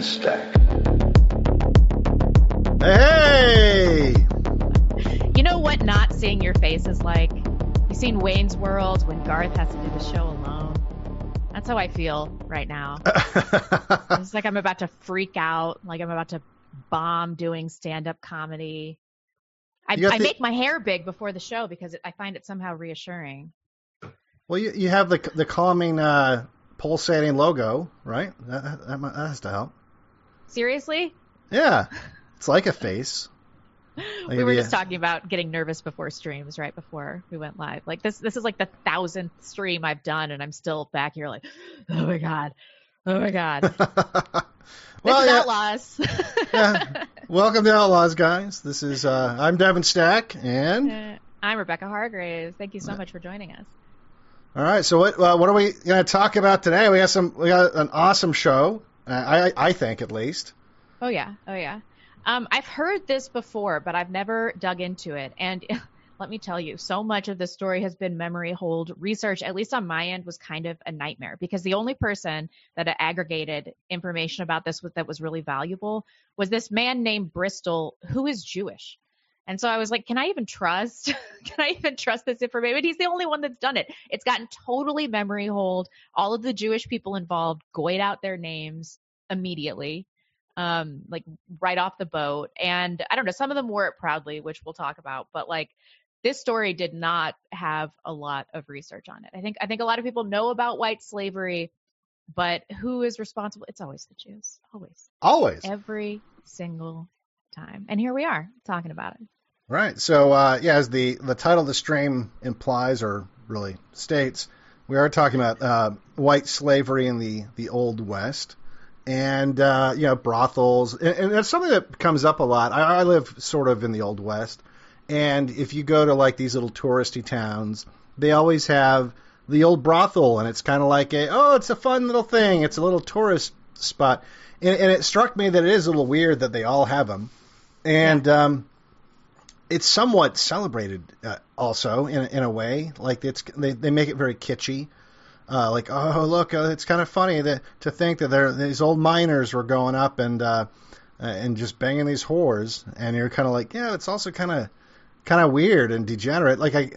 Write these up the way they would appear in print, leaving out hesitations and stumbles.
Stack. Hey! You know what not seeing your face is like? You've seen Wayne's World when Garth has to do the show alone. That's how I feel right now. It's like I'm about to freak out, like I'm about to bomb doing stand-up comedy. I make my hair big before the show because I find it somehow reassuring. Well, you have the calming, pulsating logo, right? That has to help. Seriously? Yeah. It's like a face. We were just talking about getting nervous before streams right before we went live. Like this is like the 1,000th stream I've done, and I'm still back here like, oh my god. Well, this is Outlaws. Yeah. Welcome to Outlaws, guys. This is I'm Devin Stack, and I'm Rebecca Hargraves. Thank you so much for joining us. All right. So what are we going to talk about today? We got an awesome show. I think, at least. Oh yeah. I've heard this before, but I've never dug into it. And let me tell you, so much of this story has been memory hold. Research, at least on my end, was kind of a nightmare because the only person that aggregated information about this that was really valuable was this man named Bristol, who is Jewish. And so I was like, can I even trust this information? But he's the only one that's done it. It's gotten totally memory hold. All of the Jewish people involved goyed out their names immediately. Like right off the boat. And I don't know, some of them wore it proudly, which we'll talk about, but like this story did not have a lot of research on it. I think a lot of people know about white slavery, but who is responsible? It's always the Jews. Always. Every single time. And here we are talking about it. Right. So, as the title of the stream implies or really states, we are talking about white slavery in the Old West. And, brothels. And that's something that comes up a lot. I live sort of in the Old West. And if you go to, like, these little touristy towns, they always have the old brothel. And it's kind of like it's a fun little thing. It's a little tourist spot. And it struck me that it is a little weird that they all have them. And it's somewhat celebrated also in a way. Like, they make it very kitschy. Like, oh, look, it's kind of funny to think that these old miners were going up and just banging these whores, and you're kind of like, yeah, it's also kind of weird and degenerate. Like I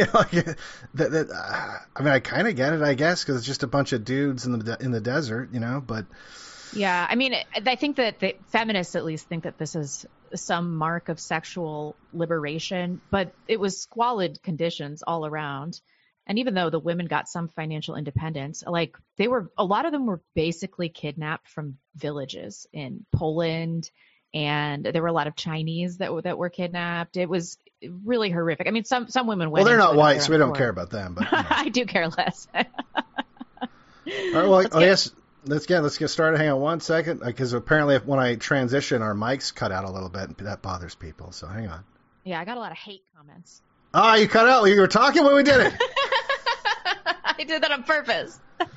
mean, I kind of get it, I guess, because it's just a bunch of dudes in the desert, But yeah, I mean, I think that the feminists at least think that this is some mark of sexual liberation, but it was squalid conditions all around. And even though the women got some financial independence, like a lot of them were basically kidnapped from villages in Poland, and there were a lot of Chinese that were kidnapped. It was really horrific. I mean, some women went. Well, they're not white, so we don't care about them. But I do care less. All right. Well, let's get started. Hang on one second, because apparently, when I transition, our mics cut out a little bit, and that bothers people. So hang on. Yeah, I got a lot of hate comments. Oh, you cut out. You were talking when we did it. I did that on purpose.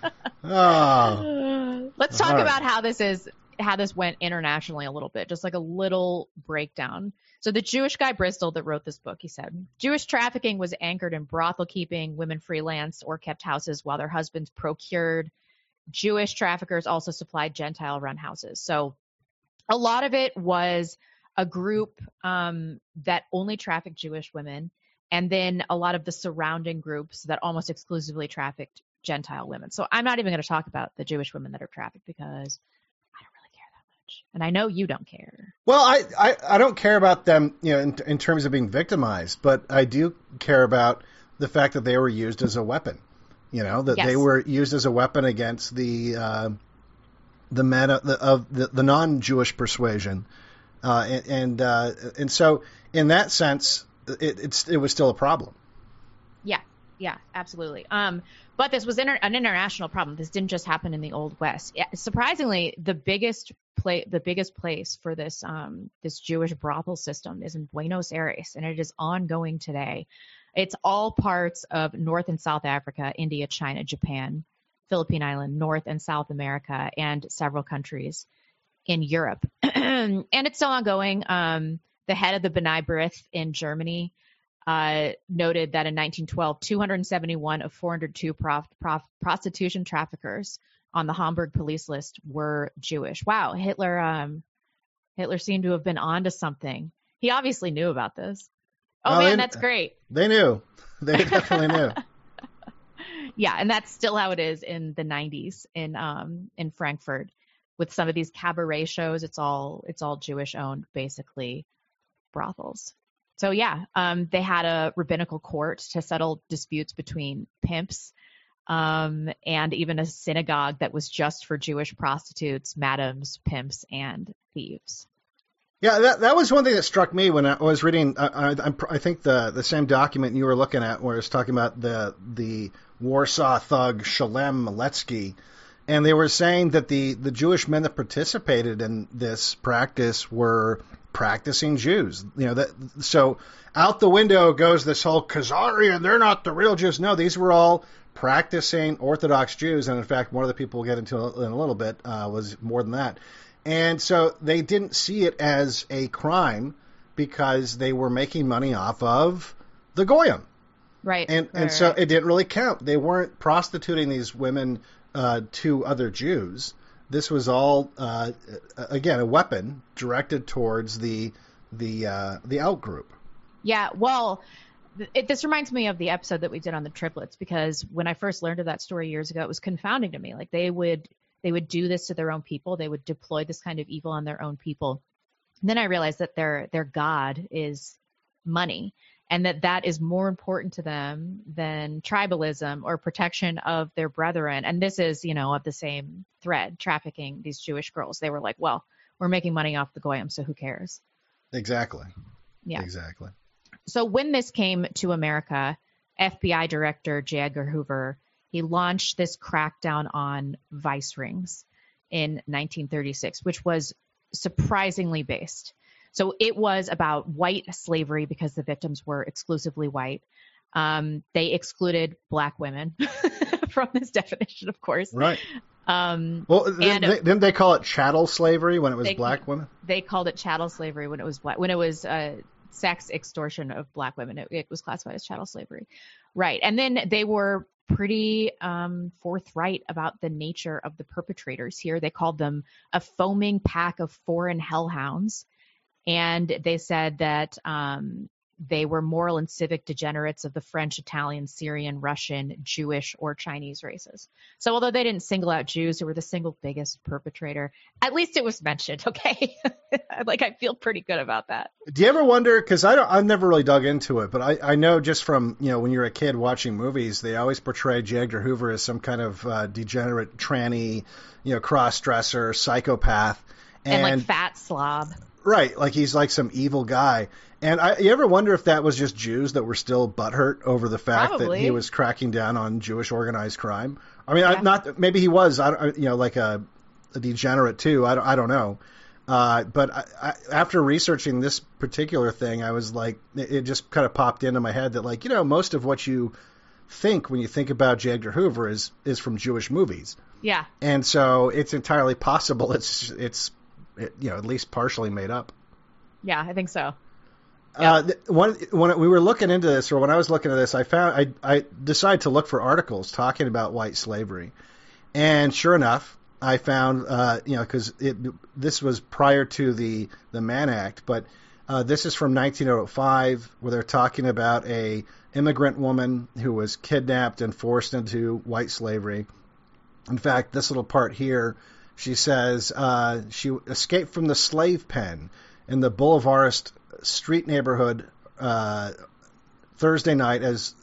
Oh. Let's talk about how this went internationally a little bit, just like a little breakdown. So the Jewish guy Bristol that wrote this book, he said, Jewish trafficking was anchored in brothel keeping. Women freelanced or kept houses while their husbands procured. Jewish traffickers also supplied Gentile-run houses. So a lot of it was a group that only trafficked Jewish women. And then a lot of the surrounding groups that almost exclusively trafficked Gentile women. So I'm not even going to talk about the Jewish women that are trafficked because I don't really care that much. And I know you don't care. Well, I don't care about them, in terms of being victimized, but I do care about the fact that they were used as a weapon. They were used as a weapon against the men of the non-Jewish persuasion, and so in that sense. It was still a problem. Yeah, absolutely. But this was an international problem. This didn't just happen in the Old West. Surprisingly, the biggest place for this Jewish brothel system is in Buenos Aires, and it is ongoing today. It's all parts of North and South Africa, India, China, Japan, Philippine Island, North and South America, and several countries in Europe. And it's still ongoing. The head of the B'nai B'rith in Germany noted that in 1912, 271 of 402 prostitution traffickers on the Hamburg police list were Jewish. Wow, Hitler seemed to have been onto something. He obviously knew about this. Oh man, that's great. They knew. They definitely knew. Yeah, and that's still how it is in the 90s in Frankfurt with some of these cabaret shows. It's all Jewish owned, basically, brothels. So yeah, they had a rabbinical court to settle disputes between pimps, and even a synagogue that was just for Jewish prostitutes, madams, pimps, and thieves. Yeah, that was one thing that struck me when I was reading. I think the same document you were looking at, where it's talking about the Warsaw thug Shalem Maletsky, and they were saying that the Jewish men that participated in this practice were practicing Jews. So out the window goes this whole Khazarian. They're not the real Jews. No, these were all practicing Orthodox Jews, and in fact, one of the people we'll get into in a little bit was more than that. And so they didn't see it as a crime because they were making money off of the Goyim. Right. And so it didn't really count. They weren't prostituting these women to other Jews. This was all, again, a weapon directed towards the out group. Yeah, well, this reminds me of the episode that we did on the triplets, because when I first learned of that story years ago, it was confounding to me. Like they would do this to their own people. They would deploy this kind of evil on their own people. And then I realized that their God is money, and that is more important to them than tribalism or protection of their brethren. And this is, of the same thread, trafficking these Jewish girls. They were like, well, we're making money off the Goyim, so who cares? Exactly. Yeah. Exactly. So when this came to America, FBI Director J. Edgar Hoover, he launched this crackdown on vice rings in 1936, which was surprisingly based. So it was about white slavery because the victims were exclusively white. They excluded black women from this definition, of course. Right. Didn't they call it chattel slavery when it was black women? They called it chattel slavery when it was black. When it was sex extortion of black women, it was classified as chattel slavery. Right. And then they were pretty forthright about the nature of the perpetrators here. They called them a foaming pack of foreign hellhounds. And they said that they were moral and civic degenerates of the French, Italian, Syrian, Russian, Jewish, or Chinese races. So although they didn't single out Jews who were the single biggest perpetrator, at least it was mentioned, okay? I feel pretty good about that. Do you ever wonder, because I've never really dug into it, but I know just from, when you're a kid watching movies, they always portray J. Edgar Hoover as some kind of degenerate tranny, cross-dresser, psychopath. And fat slob. Right, like he's like some evil guy. And you ever wonder if that was just Jews that were still butthurt over the fact that he was cracking down on Jewish organized crime? I mean, maybe he was, like a degenerate too. I don't know. But after researching this particular thing, I was like, it just kind of popped into my head that most of what you think when you think about J. Edgar Hoover is from Jewish movies. Yeah. And so it's entirely possible it's at least partially made up. Yeah, I think so. Yep. When we were looking into this, or when I was looking at this, I decided to look for articles talking about white slavery, and sure enough, I found because this was prior to the Mann Act, but this is from 1905, where they're talking about a immigrant woman who was kidnapped and forced into white slavery. In fact, this little part here. She says she escaped from the slave pen in the Boulevardist street neighborhood Thursday night, has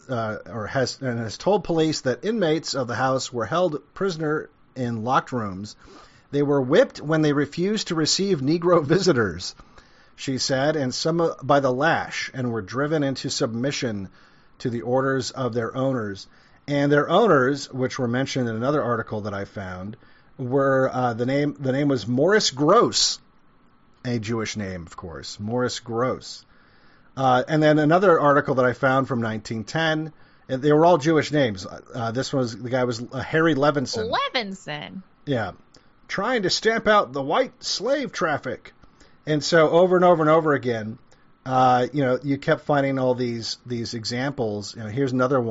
told police that inmates of the house were held prisoner in locked rooms. They were whipped when they refused to receive Negro visitors, she said, and some by the lash, and were driven into submission to the orders of their owners. And their owners, which were mentioned in another article that I found, were the name was Morris Gross, a Jewish name, of course, Morris Gross. And then another article that I found from 1910, and they were all Jewish names. The guy was Harry Levinson. Levinson. Yeah, trying to stamp out the white slave traffic. And so over and over and over again, you kept finding all these examples. Here's another one.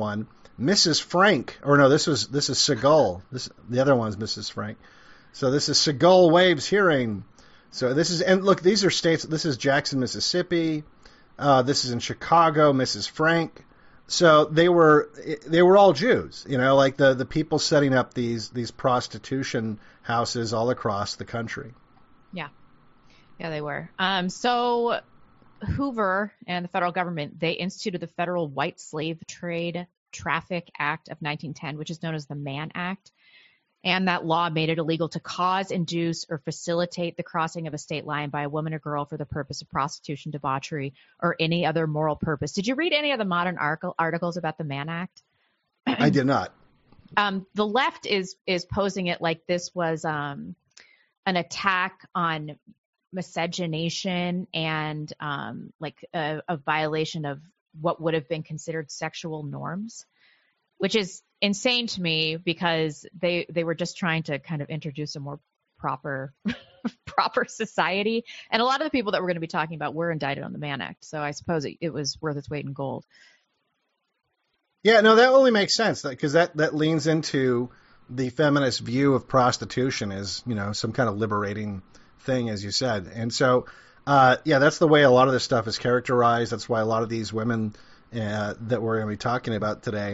Mrs. Frank, or no, this is Seagull. The other one's Mrs. Frank. So this is Seagull Waves hearing. So this is, and look, these are states. This is Jackson, Mississippi. This is in Chicago, Mrs. Frank. So they were all Jews, like the people setting up these prostitution houses all across the country. Yeah, they were. So Hoover and the federal government, they instituted the Federal White Slave Trade Traffic Act of 1910, which is known as the Mann Act. And that law made it illegal to cause, induce, or facilitate the crossing of a state line by a woman or girl for the purpose of prostitution, debauchery, or any other moral purpose. Did you read any of the modern articles about the Mann Act? I did not. The left is posing it like this was an attack on miscegenation and like a violation of what would have been considered sexual norms, which is insane to me because they were just trying to kind of introduce a more proper society. And a lot of the people that we're going to be talking about were indicted on the Mann Act. So I suppose it was worth its weight in gold. Yeah, no, that only makes sense because that leans into the feminist view of prostitution as, some kind of liberating thing, as you said. And so, that's the way a lot of this stuff is characterized. That's why a lot of these women that we're going to be talking about today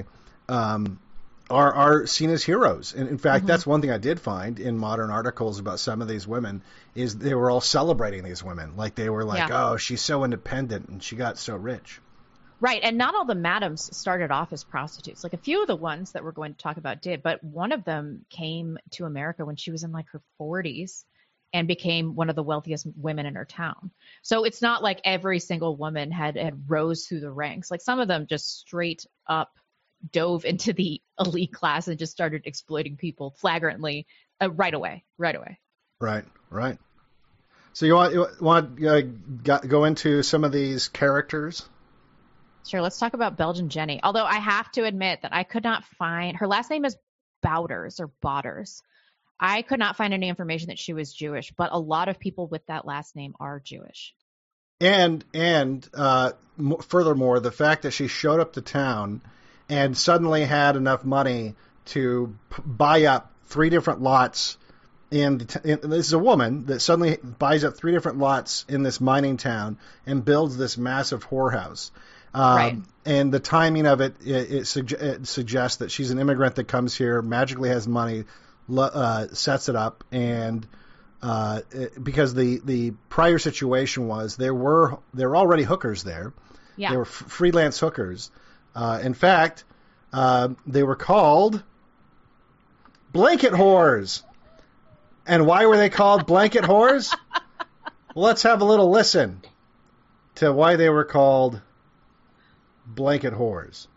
are seen as heroes. And in fact, that's one thing I did find in modern articles about some of these women is they were all celebrating these women. Like they were like, oh, she's so independent and she got so rich. Right. And not all the madams started off as prostitutes. Like a few of the ones that we're going to talk about did, but one of them came to America when she was in like her 40s and became one of the wealthiest women in her town. So it's not like every single woman had rose through the ranks. Like some of them just straight up dove into the elite class and just started exploiting people flagrantly right away. Right. So you want to go into some of these characters? Sure. Let's talk about Belgian Jenny. Although I have to admit that I could not find, her last name is Bouders or Bodders. I could not find any information that she was Jewish, but a lot of people with that last name are Jewish. And furthermore, the fact that she showed up to town and suddenly had enough money to buy up 3 different lots this is a woman that suddenly buys up 3 different lots in this mining town and builds this massive whorehouse. Right. And the timing of it suggests that she's an immigrant that comes here, magically has money, sets it up, and because the prior situation was there were already hookers there. Yeah. They were freelance hookers. In fact, they were called blanket whores. And why were they called blanket whores? Well, let's have a little listen to why they were called blanket whores.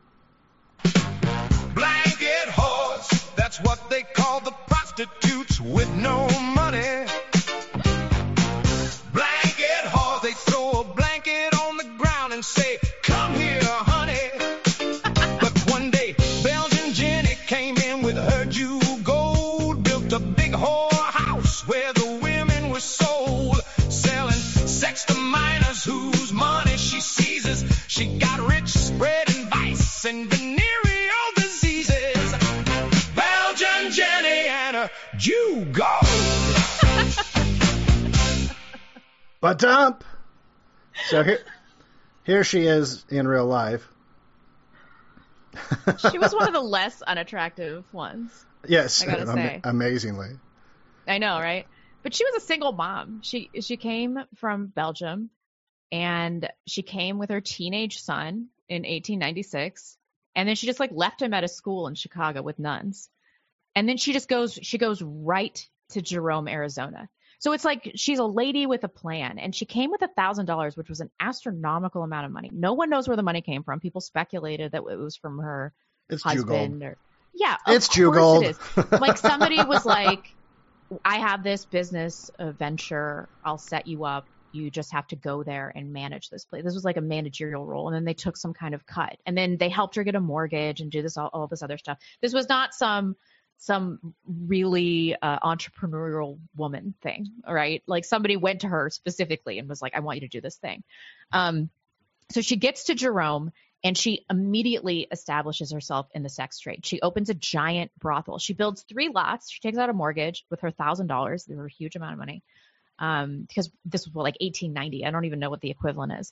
Blanket whores, that's what they call the prostitutes with no money. Blanket whores, they throw a blanket on the ground and say, come here, honey. But one day, Belgian Jenny came in with her Jew gold, built a big whore house where the women were sold, selling sex to minors whose money she seizes. She got rich spreading vice and venereal diseases. Belgian Jenny and her Jew gold. But so here she is in real life. She was one of the less unattractive ones. Yes, I gotta say. Amazingly. I know, right? But she was a single mom. She came from Belgium, and she came with her teenage son in 1896, and then she just like left him at a school in Chicago with nuns, and then she goes right to Jerome, Arizona. So it's like she's a lady with a plan, and she came with $1,000, which was an astronomical amount of money. No one knows where the money came from. People speculated that it was from her husband. It's Jew gold. It is. Like somebody was like, I have this business venture. I'll set you up. You just have to go there and manage this place. This was like a managerial role. And then they took some kind of cut. And then they helped her get a mortgage and do this all this other stuff. This was not some really entrepreneurial woman thing, right? Like somebody went to her specifically and was like, I want you to do this thing. So she gets to Jerome, And she immediately establishes herself in the sex trade. She opens a giant brothel. She builds 3 lots. She takes out a mortgage with her $1,000. They were a huge amount of money, because this was like 1890. I don't even know what the equivalent is.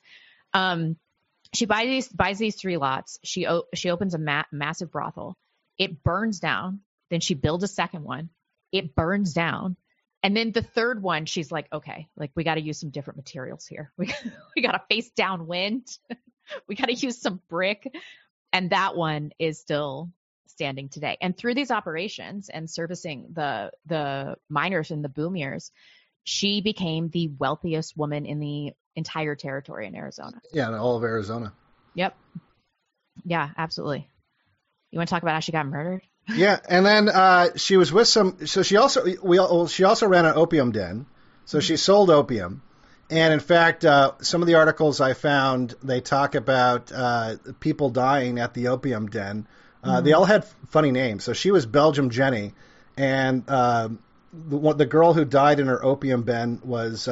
She buys these 3 lots. She opens a massive brothel. It burns down. Then she builds a second one. It burns down. And then the third one, she's like, okay, like we got to use some different materials here. We got to face downwind. We got to use some brick. And that one is still standing today. And through these operations and servicing the miners in the boom years, she became the wealthiest woman in the entire territory in Arizona. Yeah, in all of Arizona. Yep. Yeah, absolutely. You want to talk about how she got murdered? Yeah, and then she was with some. So she also ran an opium den. So she sold opium, and in fact, some of the articles I found, they talk about people dying at the opium den. They all had funny names. So she was Belgium Jenny, and the girl who died in her opium den was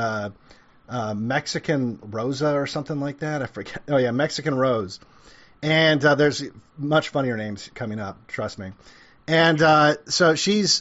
Mexican Rosa or something like that. I forget. Oh yeah, Mexican Rose. And there's much funnier names coming up. Trust me. And so she's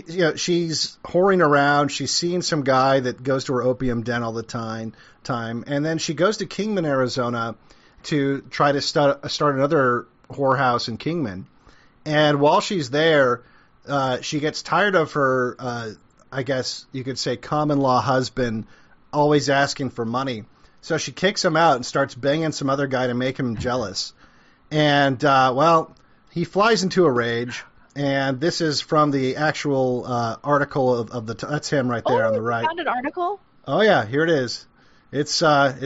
whoring around. She's seeing some guy that goes to her opium den all the time. And then she goes to Kingman, Arizona, to try to start another whorehouse in Kingman. And while she's there, she gets tired of her, I guess you could say, common law husband always asking for money. So she kicks him out and starts banging some other guy to make him jealous. And, he flies into a rage. And this is from the actual article of the. That's him right there on the right. Found an article? Oh yeah, here it is. It's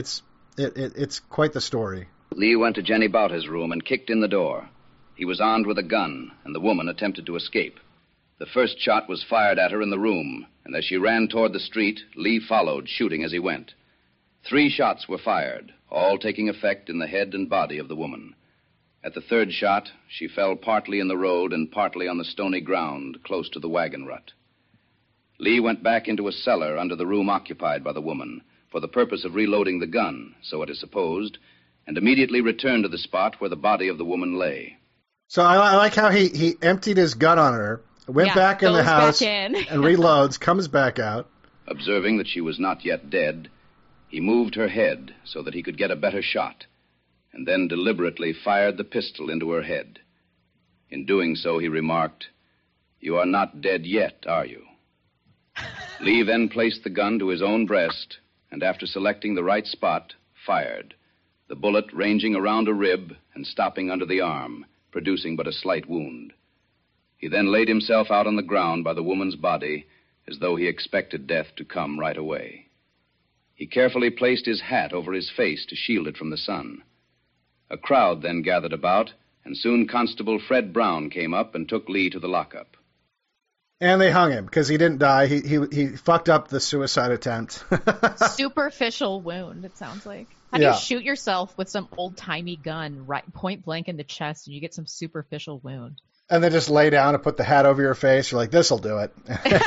quite the story. Lee went to Jenny Bauta's room and kicked in the door. He was armed with a gun, and the woman attempted to escape. The first shot was fired at her in the room, and as she ran toward the street, Lee followed, shooting as he went. 3 shots were fired, all taking effect in the head and body of the woman. At the third shot, she fell partly in the road and partly on the stony ground close to the wagon rut. Lee went back into a cellar under the room occupied by the woman for the purpose of reloading the gun, so it is supposed, and immediately returned to the spot where the body of the woman lay. So I like how he emptied his gun on her, went back in the house and reloads, comes back out. Observing that she was not yet dead, he moved her head so that he could get a better shot, and then deliberately fired the pistol into her head. In doing so, he remarked, "You are not dead yet, are you?" Lee then placed the gun to his own breast, and after selecting the right spot, fired, the bullet ranging around a rib and stopping under the arm, producing but a slight wound. He then laid himself out on the ground by the woman's body as though he expected death to come right away. He carefully placed his hat over his face to shield it from the sun. A crowd then gathered about, and soon Constable Fred Brown came up and took Lee to the lockup. And they hung him because he didn't die. He fucked up the suicide attempt. Superficial wound, it sounds like. How do you shoot yourself with some old-timey gun right point blank in the chest and you get some superficial wound? And then just lay down and put the hat over your face. You're like, this'll do it.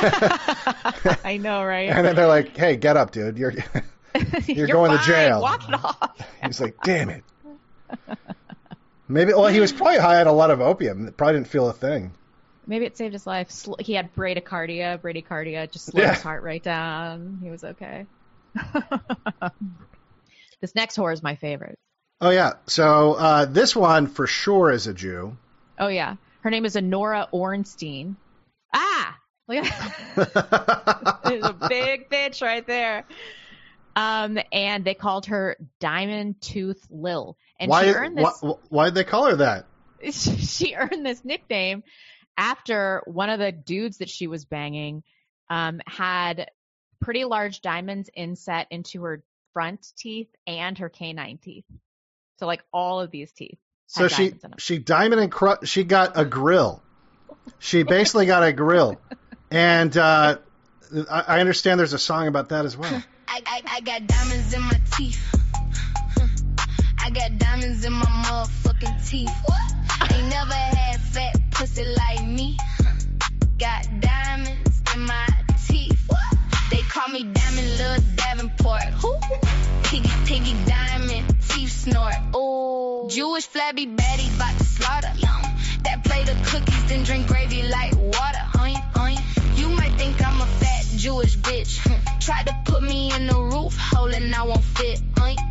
I know, right? And then they're like, hey, get up, dude. You're going fine. to jail. Walk it off. He's like, damn it. Maybe. Well, he was probably high on a lot of opium. It probably didn't feel a thing. Maybe it saved his life. He had bradycardia just slowed his heart right down. He was okay. This next whore is my favorite. Oh, yeah. So this one for sure is a Jew. Oh, yeah. Her name is Honora Ornstein. Ah! Look at that. There's a big bitch right there. And they called her Diamond Tooth Lil. And she earned this. Why did they call her that? She earned this nickname after one of the dudes that she was banging had pretty large diamonds inset into her front teeth and her canine teeth. So like all of these teeth. So she got a grill. She basically got a grill. And I understand there's a song about that as well. I got diamonds in my teeth. I got diamonds in my motherfucking teeth. Ain't never had fat pussy like me. Got diamonds in my teeth. They call me Diamond Lil Davenport. Piggy diamond teeth snort. Oh, Jewish Jewish flabby baddie bout to slaughter. That plate of cookies, then drink gravy like water. You might think I'm a fat Jewish bitch. Tried to put me in the roof hole and I won't fit.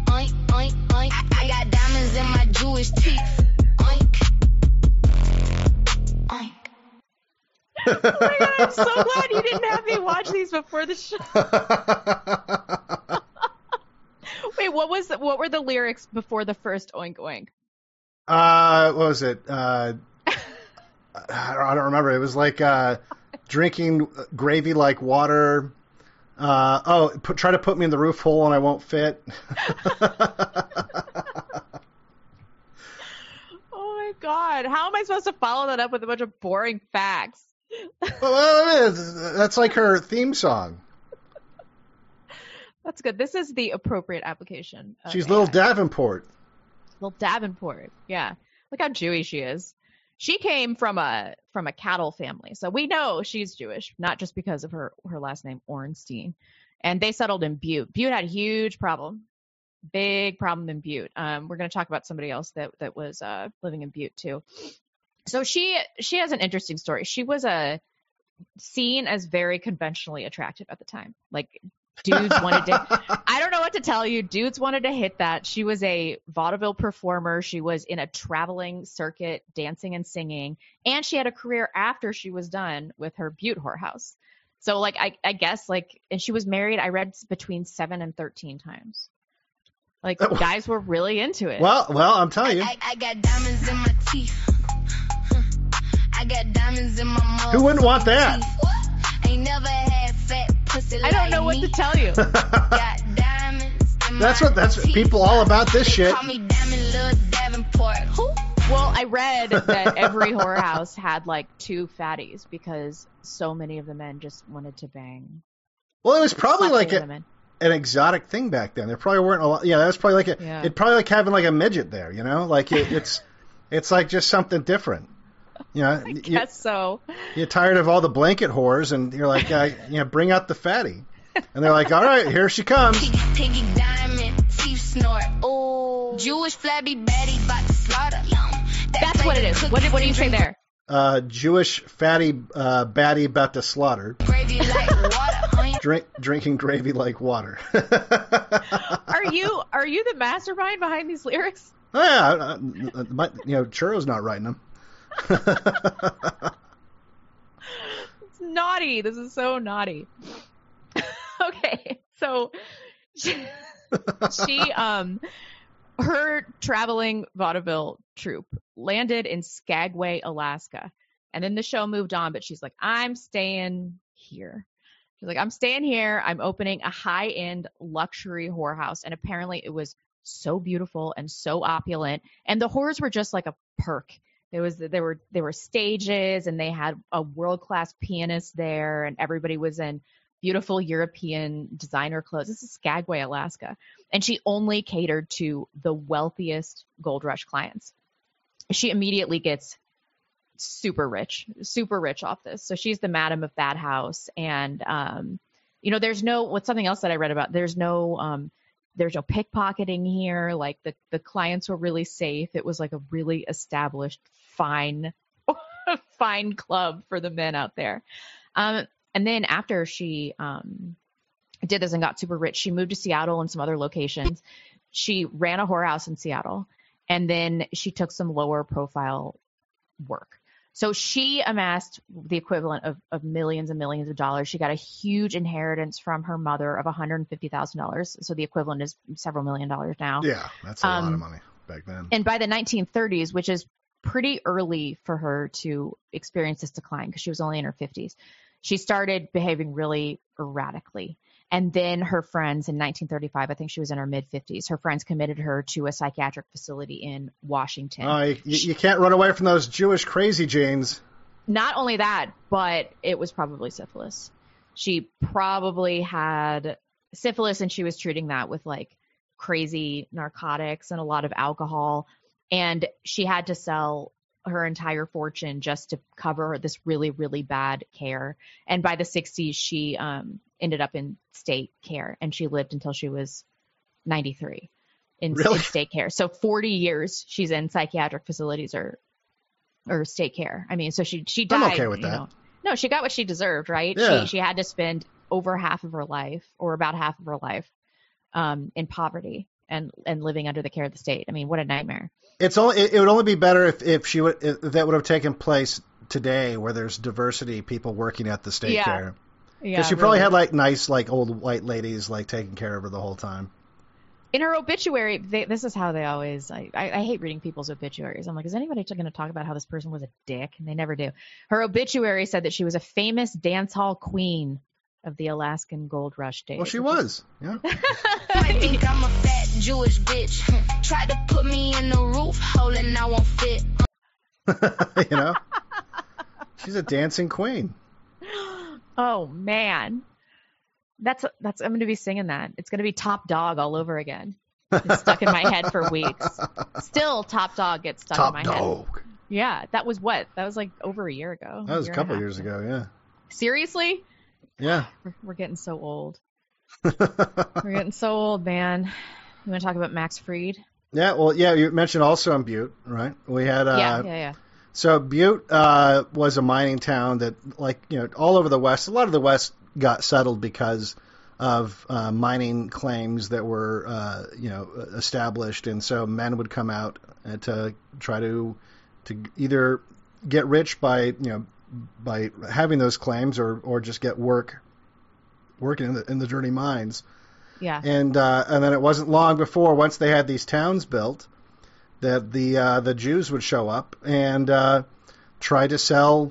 I got diamonds in my Jewish teeth. Oh my God, I'm so glad you didn't have me watch these before the show. Wait, what were the lyrics before the first Oink Oink? What was it? I don't remember. It was like drinking gravy like water. Try to put me in the roof hole and I won't fit. Oh my God, how am I supposed to follow that up with a bunch of boring facts? Well, that's like her theme song. That's good. This is the appropriate application. She's AI. Little Davenport. Little Davenport. Yeah. Look how Jewy she is. She came from a cattle family. So we know she's Jewish, not just because of her last name, Ornstein. And they settled in Butte. Butte had a huge problem. Big problem in Butte. We're going to talk about somebody else that was living in Butte too. So she has an interesting story. She was seen as very conventionally attractive at the time. Like dudes wanted to, I don't know what to tell you. Dudes wanted to hit that. She was a vaudeville performer. She was in a traveling circuit, dancing and singing. And she had a career after she was done with her Butte whorehouse. So like, I guess like, and she was married, I read between 7 and 13 times. Like guys were really into it. Well, I'm telling you. I got diamonds in my teeth. I got diamonds in my mouth. Who wouldn't want that? Ain't never had fat pussy. I don't know what to tell you. Got diamonds in That's my what teeth. people all about this shit. Call me Diamond Lil Davenport. Who? Well, I read that every whorehouse had like 2 fatties because so many of the men just wanted to bang. Well, it was probably like women. an exotic thing back then. There probably weren't a lot. Yeah, that was probably like It'd probably like having like a midget there. You know, like it's like just something different. You know, I guess so. You're tired of all the blanket whores, and you're like, bring out the fatty. And they're like, all right, here she comes. Piggy diamond, teeth snort. Oh, Jewish flabby baddie bout to slaughter. That's what it is. What do you say there? Jewish fatty baddie about to slaughter. Gravy like water. Drinking gravy like water. Are you the mastermind behind these lyrics? Oh, yeah, Churro's not writing them. It's naughty. This is so naughty. Okay, so she her traveling vaudeville troupe landed in Skagway, Alaska, and then the show moved on. But she's like, I'm staying here. She's like, I'm staying here. I'm opening a high-end luxury whorehouse, and apparently it was so beautiful and so opulent, and the whores were just like a perk. There were stages, and they had a world-class pianist there, and everybody was in beautiful European designer clothes. This is Skagway, Alaska. And she only catered to the wealthiest Gold Rush clients. She immediately gets super rich off this. So she's the madam of that house. And, what's something else that I read about? There's no pickpocketing here. Like the clients were really safe. It was like a really established, fine club for the men out there. And then after she did this and got super rich, she moved to Seattle and some other locations. She ran a whorehouse in Seattle, and then she took some lower profile work. So she amassed the equivalent of millions and millions of dollars. She got a huge inheritance from her mother of $150,000. So the equivalent is several $1 million now. Yeah, that's a lot of money back then. And by the 1930s, which is pretty early for her to experience this decline because she was only in her 50s, she started behaving really erratically. And then her friends in 1935, I think she was in her mid-50s, her friends committed her to a psychiatric facility in Washington. Oh, you can't run away from those Jewish crazy Janes. Not only that, but it was probably syphilis. She probably had syphilis, and she was treating that with like crazy narcotics and a lot of alcohol. And she had to sell her entire fortune just to cover this really, really bad care. And by the 60s, she ended up in state care, and she lived until she was 93. in Really? state care. So 40 years she's in psychiatric facilities or state care. I mean, so she died. I'm okay with that. No, she got what she deserved, right? Yeah. She had to spend over half of her life, or about half of her life, in poverty and living under the care of the state. I mean, what a nightmare. It would only be better if that would have taken place today, where there's diversity, people working at the state care. Yeah, Because she probably had like nice, like old white ladies like taking care of her the whole time. In her obituary, this is how they always. I hate reading people's obituaries. I'm like, is anybody going to talk about how this person was a dick? And they never do. Her obituary said that she was a famous dance hall queen of the Alaskan Gold Rush days. Well, she was. Yeah. I think I'm a fat Jewish bitch. Tried to put me in the roof hole and I won't fit. You know, she's a dancing queen. Oh man, that's I'm going to be singing that. It's going to be Top Dog all over again. It's stuck in my head for weeks. Still, Top Dog gets stuck in my head. Yeah, that was like over a year ago. That was a couple years ago. Yeah. Seriously? Yeah. We're getting so old. We're getting so old, man. You want to talk about Max Fried? Yeah. Well, yeah. You mentioned also in Butte, right? We had. Yeah. So Butte was a mining town that, like, you know, all over the West, a lot of the West got settled because of mining claims that were, established. And so men would come out to try to either get rich by having those claims or just get working in the dirty mines. Yeah. And then it wasn't long before, once they had these towns built, that the Jews would show up and try to sell,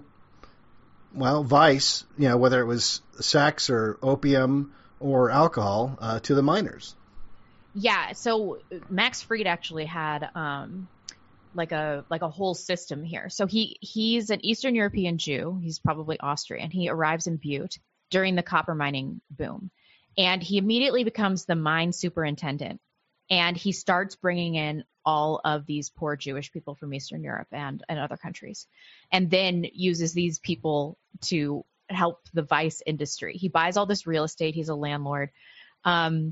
vice, whether it was sex or opium or alcohol, to the miners. Yeah. So Max Fried actually had like a whole system here. So he's an Eastern European Jew. He's probably Austrian. He arrives in Butte during the copper mining boom, and he immediately becomes the mine superintendent. And he starts bringing in all of these poor Jewish people from Eastern Europe and other countries, and then uses these people to help the vice industry. He buys all this real estate. He's a landlord. And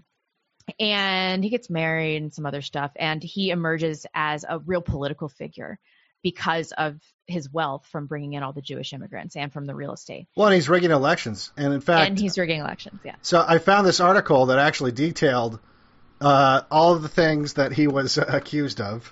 he gets married and some other stuff. And he emerges as a real political figure because of his wealth from bringing in all the Jewish immigrants and from the real estate. Well, and he's rigging elections. And he's rigging elections, yeah. So I found this article that actually detailed all of the things that he was accused of,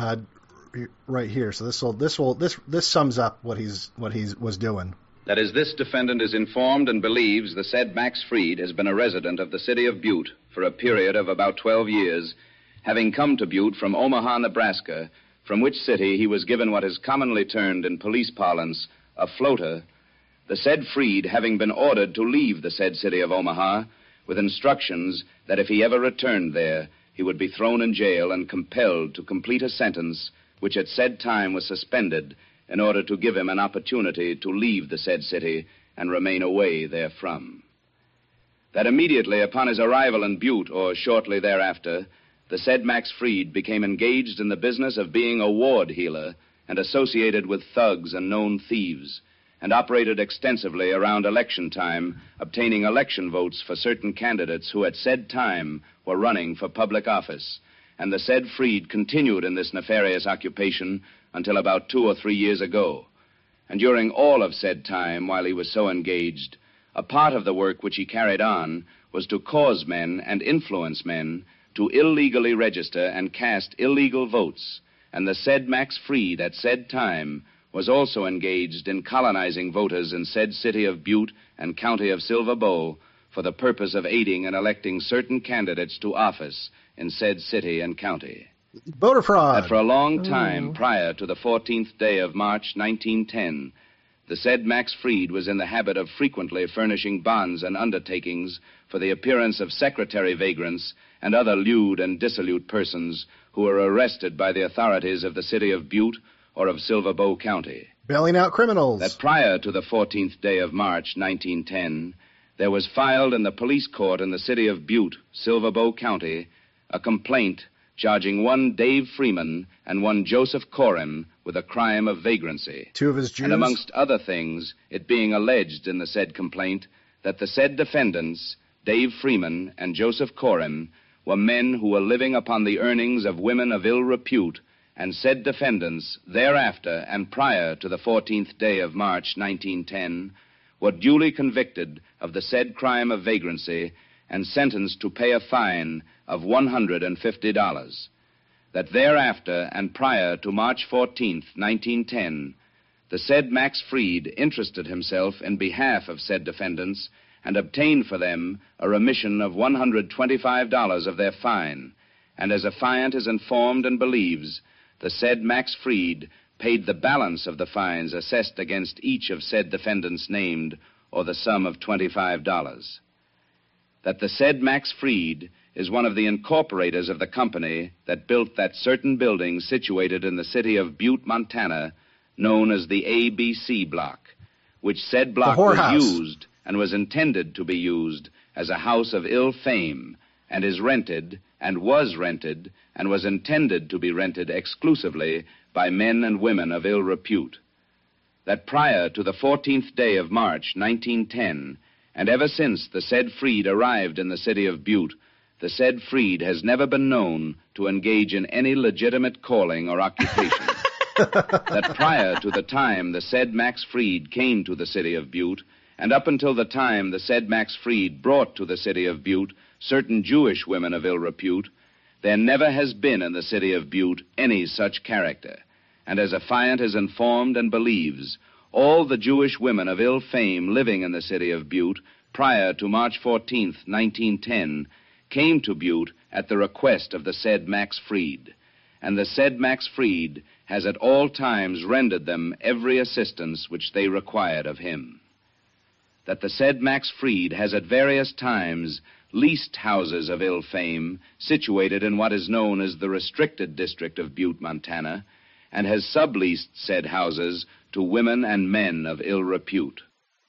right here. So this sums up what he was doing. That is, this defendant is informed and believes the said Max Fried has been a resident of the city of Butte for a period of about 12 years, having come to Butte from Omaha, Nebraska, from which city he was given what is commonly termed in police parlance a floater, the said Fried having been ordered to leave the said city of Omaha with instructions that if he ever returned there, he would be thrown in jail and compelled to complete a sentence which at said time was suspended in order to give him an opportunity to leave the said city and remain away therefrom. That immediately upon his arrival in Butte, or shortly thereafter, the said Max Fried became engaged in the business of being a ward healer and associated with thugs and known thieves, and operated extensively around election time, obtaining election votes for certain candidates who at said time were running for public office. And the said Fried continued in this nefarious occupation until about 2 or 3 years ago. And during all of said time, while he was so engaged, a part of the work which he carried on was to cause men and influence men to illegally register and cast illegal votes. And the said Max Fried at said time was also engaged in colonizing voters in said city of Butte and county of Silver Bow for the purpose of aiding and electing certain candidates to office in said city and county. Voter fraud. That for a long time prior to the 14th day of March 1910, the said Max Fried was in the habit of frequently furnishing bonds and undertakings for the appearance of secretary vagrants and other lewd and dissolute persons who were arrested by the authorities of the city of Butte or of Silver Bow County. Bailing out criminals. That prior to the 14th day of March 1910, there was filed in the police court in the city of Butte, Silver Bow County, a complaint charging one Dave Freeman and one Joseph Corim with a crime of vagrancy. 2 of his Jews. And amongst other things, it being alleged in the said complaint that the said defendants, Dave Freeman and Joseph Corim, were men who were living upon the earnings of women of ill repute, and said defendants, thereafter and prior to the 14th day of March, 1910, were duly convicted of the said crime of vagrancy and sentenced to pay a fine of $150. That thereafter and prior to March 14th, 1910, the said Max Fried interested himself in behalf of said defendants and obtained for them a remission of $125 of their fine, and as affiant is informed and believes, the said Max Fried paid the balance of the fines assessed against each of said defendants named, or the sum of $25. That the said Max Fried is one of the incorporators of the company that built that certain building situated in the city of Butte, Montana, known as the ABC Block, which said block was used and was intended to be used as a house of ill fame, and is rented, and was rented, and was intended to be rented exclusively by men and women of ill repute. That prior to the 14th day of March, 1910, and ever since the said Fried arrived in the city of Butte, the said Fried has never been known to engage in any legitimate calling or occupation. That prior to the time the said Max Fried came to the city of Butte, and up until the time the said Max Fried brought to the city of Butte certain Jewish women of ill repute, there never has been in the city of Butte any such character, and as affiant is informed and believes, all the Jewish women of ill fame living in the city of Butte prior to March 14th, 1910, came to Butte at the request of the said Max Fried, and the said Max Fried has at all times rendered them every assistance which they required of him. That the said Max Fried has at various times leased houses of ill fame situated in what is known as the restricted district of Butte, Montana, and has subleased said houses to women and men of ill repute.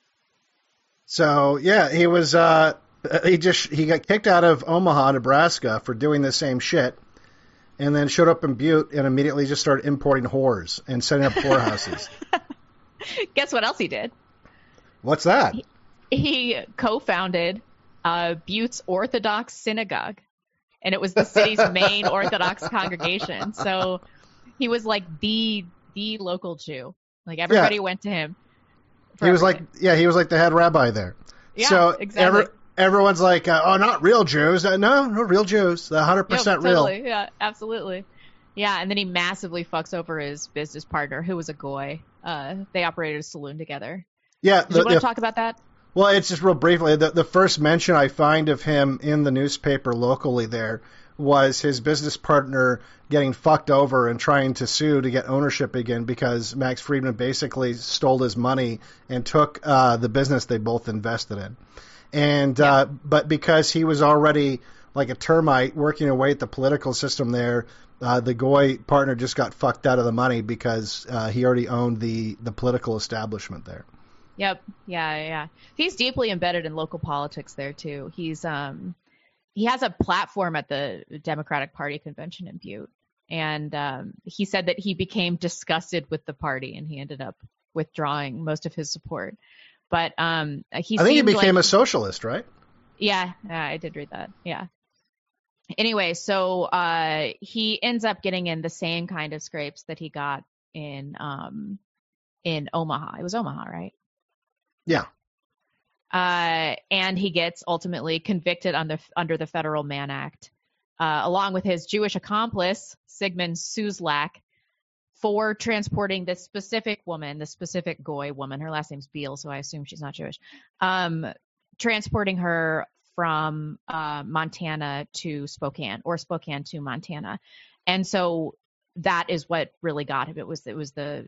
So, yeah, he was, he got kicked out of Omaha, Nebraska for doing the same shit, and then showed up in Butte and immediately just started importing whores and setting up whorehouses. Guess what else he did? What's that? He co-founded Butte's Orthodox Synagogue, and it was the city's main Orthodox congregation. So he was like the local Jew. Like everybody went to him. He was like the head rabbi there. Yeah, so exactly. Everyone's like, oh, not real Jews. No real Jews. 100% real. Totally. Yeah, absolutely. Yeah, and then he massively fucks over his business partner, who was a goy. They operated a saloon together. Yeah. Did you want to talk about that? Well, it's just real briefly. The first mention I find of him in the newspaper locally there was his business partner getting fucked over and trying to sue to get ownership again because Max Friedman basically stole his money and took the business they both invested in. And but because he was already like a termite working away at the political system there, the goy partner just got fucked out of the money because he already owned the political establishment there. Yep. Yeah. He's deeply embedded in local politics there too. He's he has a platform at the Democratic Party convention in Butte, and he said that he became disgusted with the party and he ended up withdrawing most of his support. But I think he became a socialist, right? Yeah, I did read that. Yeah. Anyway, so he ends up getting in the same kind of scrapes that he got in Omaha. It was Omaha, right? Yeah. And he gets ultimately convicted under the Federal Mann Act, along with his Jewish accomplice, Sigmund Suslak, for transporting this specific woman, the specific goy woman. Her last name's Beal, so I assume she's not Jewish. Transporting her from Montana to Spokane, or Spokane to Montana. And so that is what really got him. It was the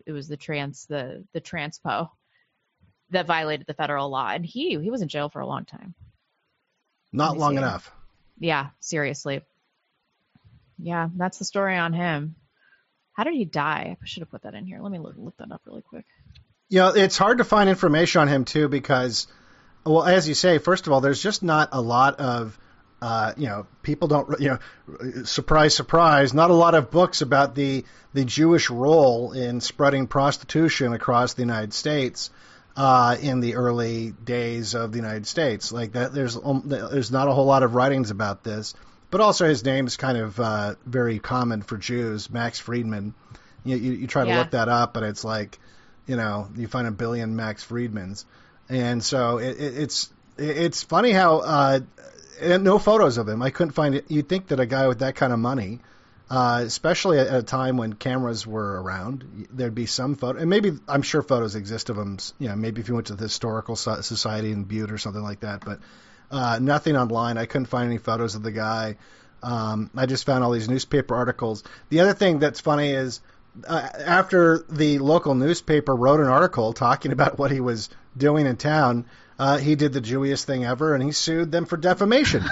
transpo that violated the federal law, and he was in jail for a long time. Not long enough. Yeah, seriously. Yeah, that's the story on him. How did he die? I should have put that in here. Let me look that up really quick. It's hard to find information on him too because, well, as you say, first of all, there's just not a lot of, people don't, surprise, surprise, not a lot of books about the Jewish role in spreading prostitution across the United States. In the early days of the United States, like that, there's not a whole lot of writings about this. but also his name's kind of very common for Jews, Max Friedman. You try to look that up, and it's like, you find a billion Max Friedmans. And so it's funny how no photos of him. I couldn't find it. You'd think that a guy with that kind of money, especially at a time when cameras were around, there'd be some photo. And maybe I'm sure photos exist of him. Maybe if you went to the Historical Society in Butte or something like that. But nothing online. I couldn't find any photos of the guy. I just found all these newspaper articles. The other thing that's funny is after the local newspaper wrote an article talking about what he was doing in town, he did the Jewiest thing ever, and he sued them for defamation.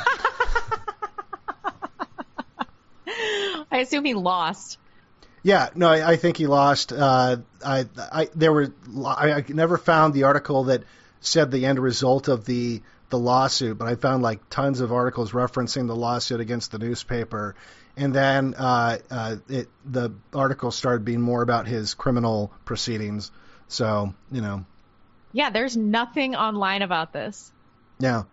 I assume he lost. Yeah, no, I think he lost. I never found the article that said the end result of the lawsuit, but I found like tons of articles referencing the lawsuit against the newspaper. And then the article started being more about his criminal proceedings. So, Yeah, there's nothing online about this. Yeah.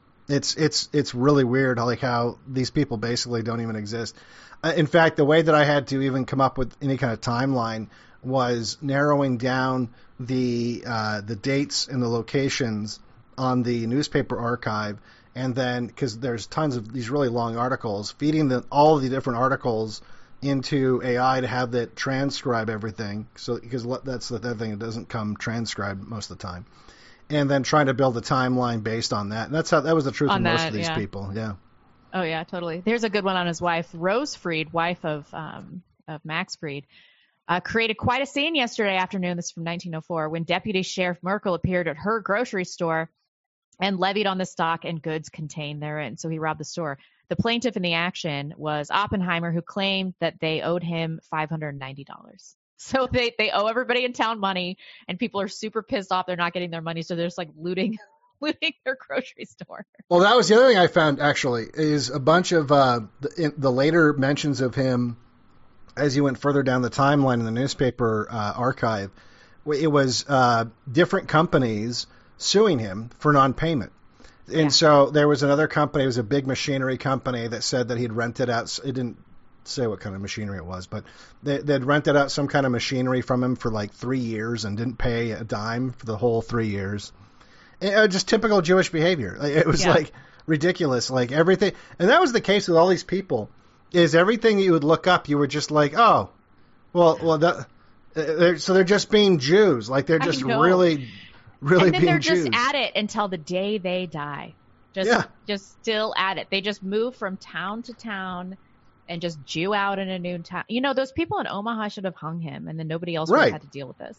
It's really weird, like how these people basically don't even exist. In fact, the way that I had to even come up with any kind of timeline was narrowing down the dates and the locations on the newspaper archive, and then because there's tons of these really long articles, feeding all of the different articles into AI to have that transcribe everything. So because that's the other thing, it doesn't come transcribed most of the time, and then trying to build a timeline based on that. And that was the truth of most of these people. Yeah. Oh yeah, totally. There's a good one on his wife, Rose Fried, wife of Max Fried. Created quite a scene yesterday afternoon. This is from 1904, when Deputy Sheriff Merkel appeared at her grocery store and levied on the stock and goods contained therein. So he robbed the store. The plaintiff in the action was Oppenheimer, who claimed that they owed him $590. So they owe everybody in town money, and people are super pissed off they're not getting their money, so they're just like looting their grocery store. Well, that was the other thing I found, actually, is a bunch of the later mentions of him as you went further down the timeline in the newspaper archive. It was different companies suing him for non-payment. And so there was another company, it was a big machinery company, that said that he'd rented out, it didn't say what kind of machinery it was, but they'd rented out some kind of machinery from him for like 3 years and didn't pay a dime for the whole 3 years. Just typical Jewish behavior. It was like ridiculous, like everything. And that was the case with all these people, is everything you would look up, you were just like, oh, well, so they're just being Jews. Like they're just really and then they're Jews. Just at it until the day they die. Just still at it. They just move from town to town and just Jew out in a new town. Those people in Omaha should have hung him, and then nobody else would have had to deal with this.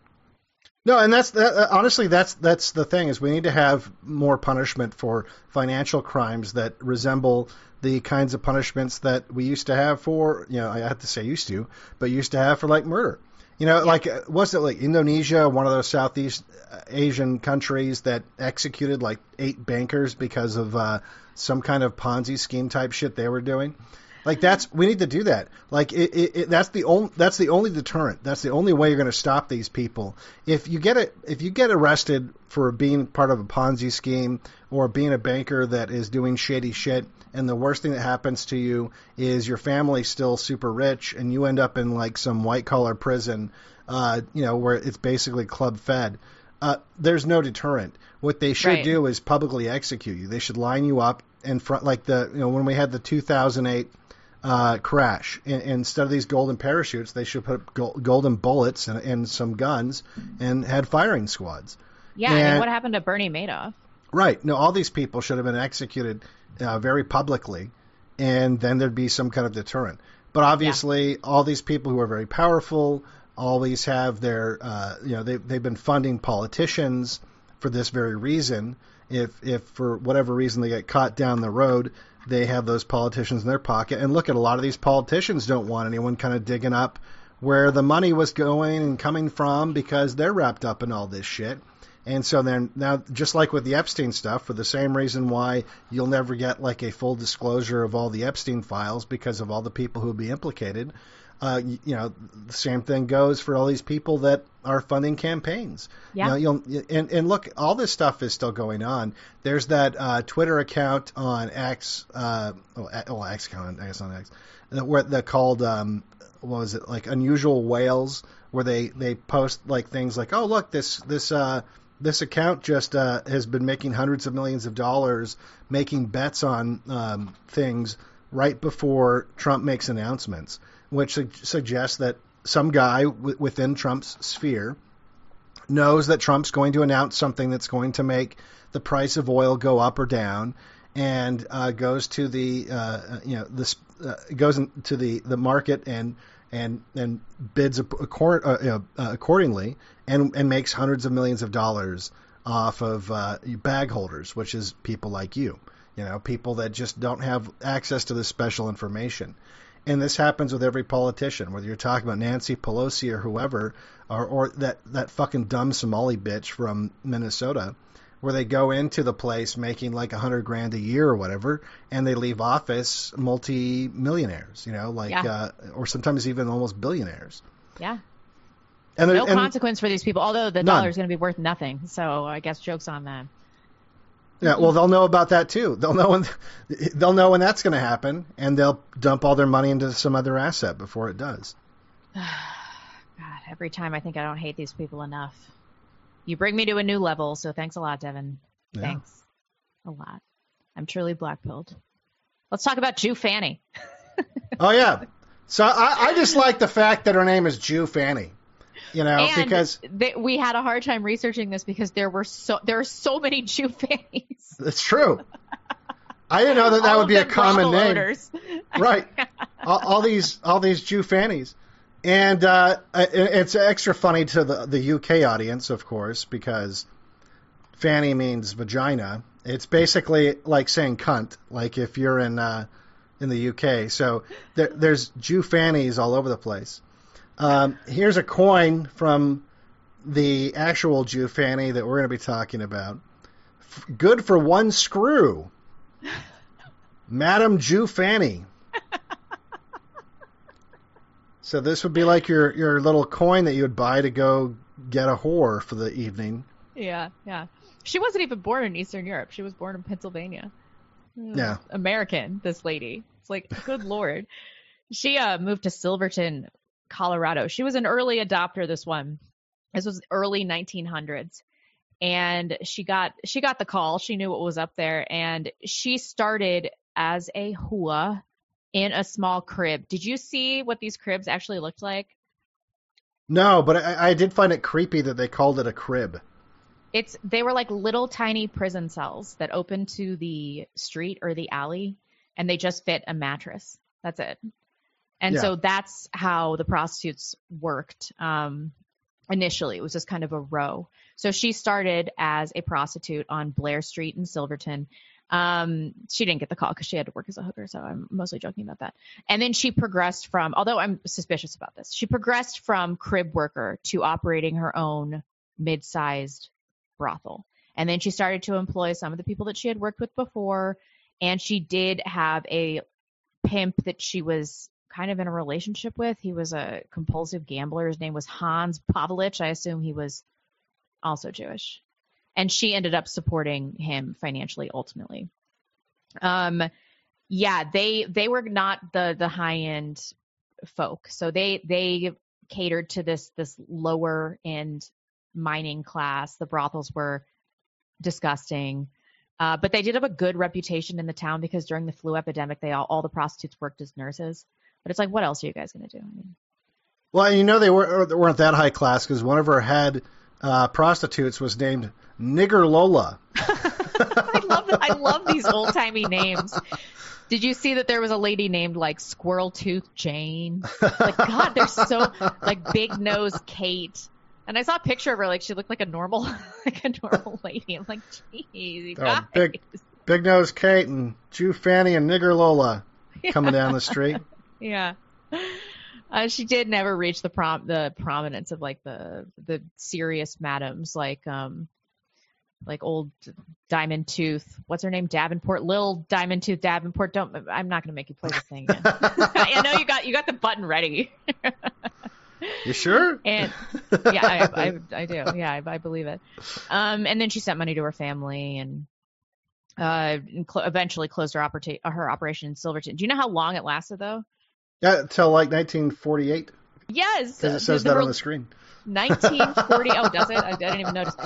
No, and honestly, that's the thing, is we need to have more punishment for financial crimes that resemble the kinds of punishments that we used to have for, I have to say used to have for like murder. Like, was it like Indonesia, one of those Southeast Asian countries that executed like 8 bankers because of some kind of Ponzi scheme type shit they were doing? Like we need to do that. Like that's the only deterrent. That's the only way you're going to stop these people. If you get arrested for being part of a Ponzi scheme or being a banker that is doing shady shit, and the worst thing that happens to you is your family's still super rich and you end up in like some white collar prison, where it's basically club fed. There's no deterrent. What they should do is publicly execute you. They should line you up in front, like when we had the 2008 crash. Instead of these golden parachutes, they should put golden bullets and some guns and had firing squads. Yeah, and what happened to Bernie Madoff? Right. No, all these people should have been executed very publicly, and then there'd be some kind of deterrent. But obviously, all these people who are very powerful always have their, they've been funding politicians for this very reason. If for whatever reason they get caught down the road, they have those politicians in their pocket. And look, at a lot of these politicians don't want anyone kind of digging up where the money was going and coming from, because they're wrapped up in all this shit. And so then now, just like with the Epstein stuff, for the same reason why you'll never get like a full disclosure of all the Epstein files because of all the people who will be implicated, The same thing goes for all these people that are funding campaigns. Yeah. And look, all this stuff is still going on. There's that Twitter account on X, X account, I guess on X, where they're called, what was it, like Unusual Whales, where they post like things like, oh look, this account just has been making hundreds of millions of dollars making bets on things right before Trump makes announcements, which suggests that some guy within Trump's sphere knows that Trump's going to announce something that's going to make the price of oil go up or down, and goes to goes into the market and bids accordingly, and makes hundreds of millions of dollars off of bag holders, which is people like you, people that just don't have access to this special information. And this happens with every politician, whether you're talking about Nancy Pelosi or whoever, or that fucking dumb Somali bitch from Minnesota, where they go into the place making like $100,000 a year or whatever, and they leave office multi-millionaires, or sometimes even almost billionaires. Yeah. And no consequence for these people, although the none. dollar is going to be worth nothing. So I guess joke's on them. Yeah, well, they'll know about that too. They'll know when that's going to happen, and they'll dump all their money into some other asset before it does. God, every time I think I don't hate these people enough. You bring me to a new level, so thanks a lot, Devin. Yeah. Thanks a lot. I'm truly black-pilled. Let's talk about Jew Fanny. Oh yeah, so I just like the fact that her name is Jew Fanny. Because we had a hard time researching this because there are so many Jew Fannies. It's true. I didn't know that would be a common name. Owners. Right. all these Jew Fannies. And it's extra funny to the UK audience, of course, because fanny means vagina. It's basically like saying cunt, like if you're in the UK. So there's Jew Fannies all over the place. Here's a coin from the actual Jew Fanny that we're going to be talking about. Good for one screw. Madam Jew Fanny. So this would be like your little coin that you would buy to go get a whore for the evening. Yeah, yeah. She wasn't even born in Eastern Europe. She was born in Pennsylvania. Yeah. American, this lady. It's like, good Lord. She moved to Silverton, Colorado. She was an early adopter, this one. This was early 1900s. And she got the call. She knew what was up there. And she started as a hua in a small crib. Did you see what these cribs actually looked like? No, but I did find it creepy that they called it a crib. They were like little tiny prison cells that opened to the street or the alley, and they just fit a mattress. That's it. And so that's how the prostitutes worked. Initially, it was just kind of a row. So she started as a prostitute on Blair Street in Silverton. She didn't get the call because she had to work as a hooker, so I'm mostly joking about that. And then she progressed from, although I'm suspicious about this, she progressed from crib worker to operating her own mid-sized brothel. And then she started to employ some of the people that she had worked with before, and she did have a pimp that she was kind of in a relationship with. He was a compulsive gambler. His name was Hans Pavlich. I assume he was also Jewish. And she ended up supporting him financially ultimately. Yeah, they were not the high-end folk. So they catered to this lower end mining class. The brothels were disgusting. But they did have a good reputation in the town because during the flu epidemic, all the prostitutes worked as nurses. But it's like, what else are you guys going to do? I mean, well, they weren't that high class because one of her head prostitutes was named Nigger Lola. I love these old timey names. Did you see that there was a lady named like Squirrel Tooth Jane? Like, God, they're so like Big Nose Kate. And I saw a picture of her, like she looked like a normal lady. I'm like, geez, you guys. Big Nose Kate and Jew Fanny and Nigger Lola coming down the street. Yeah. She did never reach the prominence of like the serious madams like like old Diamond Tooth. What's her name? Davenport. Lil Diamond Tooth Davenport. I'm not going to make you play the thing again. I know you got the button ready. You sure? And yeah, I do. Yeah, I believe it. And then she sent money to her family and eventually closed her operation in Silverton. Do you know how long it lasted though? Yeah, till like 1948. Yes. Because it says that on the screen. 1940. Oh, does it? I didn't even notice.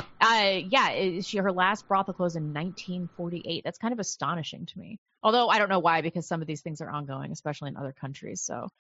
Her last brothel closed in 1948. That's kind of astonishing to me. Although I don't know why, because some of these things are ongoing, especially in other countries. So,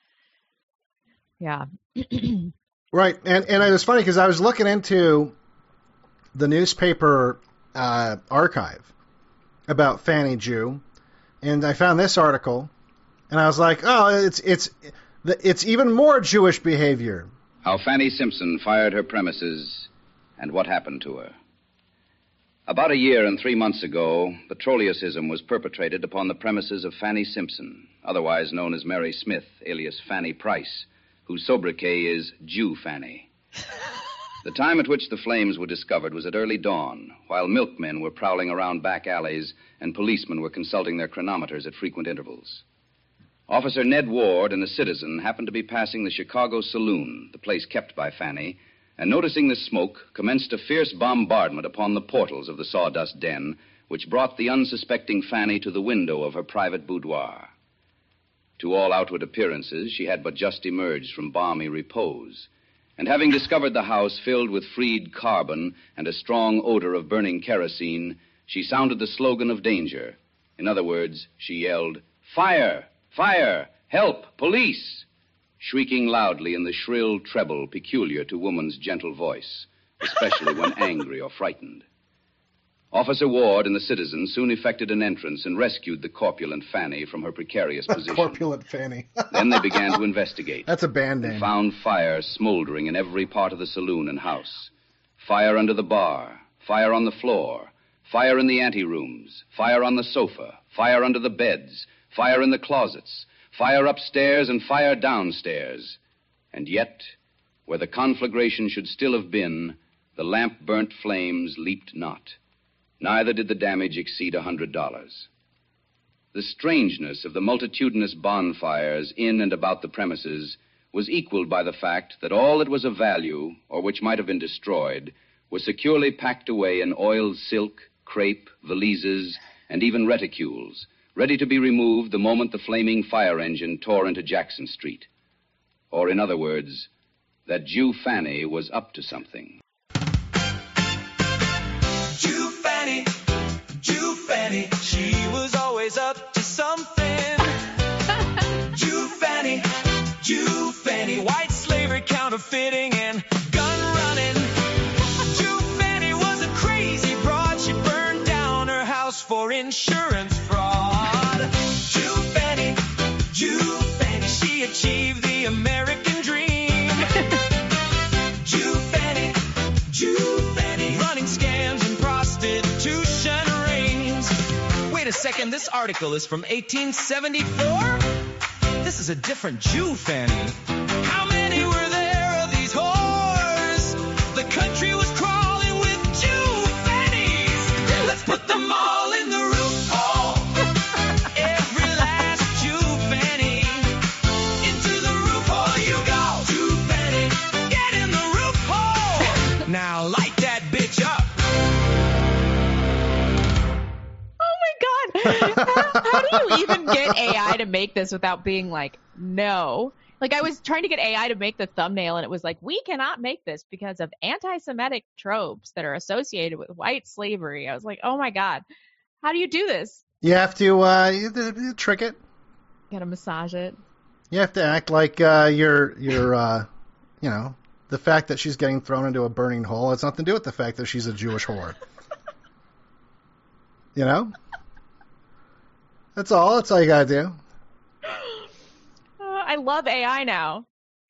yeah. Right, and it was funny because I was looking into the newspaper archive about Fanny Jew, and I found this article, and I was like, oh, it's even more Jewish behavior. How Fanny Simpson fired her premises and what happened to her. About a year and 3 months ago, Petroleusism was perpetrated upon the premises of Fanny Simpson, otherwise known as Mary Smith, alias Fanny Price, whose sobriquet is Jew Fanny. The time at which the flames were discovered was at early dawn, while milkmen were prowling around back alleys and policemen were consulting their chronometers at frequent intervals. Officer Ned Ward and a citizen happened to be passing the Chicago Saloon, the place kept by Fanny, and noticing the smoke, commenced a fierce bombardment upon the portals of the sawdust den, which brought the unsuspecting Fanny to the window of her private boudoir. To all outward appearances, she had but just emerged from balmy repose, and having discovered the house filled with freed carbon and a strong odor of burning kerosene, she sounded the slogan of danger. In other words, she yelled, "Fire! Fire! Help! Police!" shrieking loudly in the shrill treble peculiar to woman's gentle voice, especially when angry or frightened. Officer Ward and the citizen soon effected an entrance and rescued the corpulent Fanny from her precarious position. Corpulent Fanny. Then they began to investigate. That's a band name. And found fire smoldering in every part of the saloon and house. Fire under the bar, fire on the floor, fire in the anterooms, fire on the sofa, fire under the beds, fire in the closets, fire upstairs and fire downstairs. And yet, where the conflagration should still have been, the lamp-burnt flames leaped not. Neither did the damage exceed $100. The strangeness of the multitudinous bonfires in and about the premises was equaled by the fact that all that was of value, or which might have been destroyed, was securely packed away in oiled silk, crepe, valises, and even reticules, ready to be removed the moment the flaming fire engine tore into Jackson Street. Or, in other words, that Jew Fanny was up to something. Jew Fanny, she was always up to something. Jew Fanny, white slavery, counterfeiting, and gun running. Jew Fanny was a crazy broad. She burned down her house for insurance fraud. Jew Fanny, she achieved the American dream. Jew Fanny, running scams and prostitution rings. Wait a second, this article is from 1874? This is a different Jew Fanny. How many were there of these whores? The country was crawling with Jew Fannies. Let's put them all in the roof hole. Every last Jew Fanny. Into the roof hole you go. Jew Fanny, get in the roof hole. Now light that bitch up. How do you even get AI to make this without being like, no? Like, I was trying to get AI to make the thumbnail, and it was like, we cannot make this because of anti-Semitic tropes that are associated with white slavery. I was like, oh my God, how do you do this? You have to trick it. You gotta massage it. You have to act like you're the fact that she's getting thrown into a burning hole has nothing to do with the fact that she's a Jewish whore. You know? That's all you gotta do. I love AI now.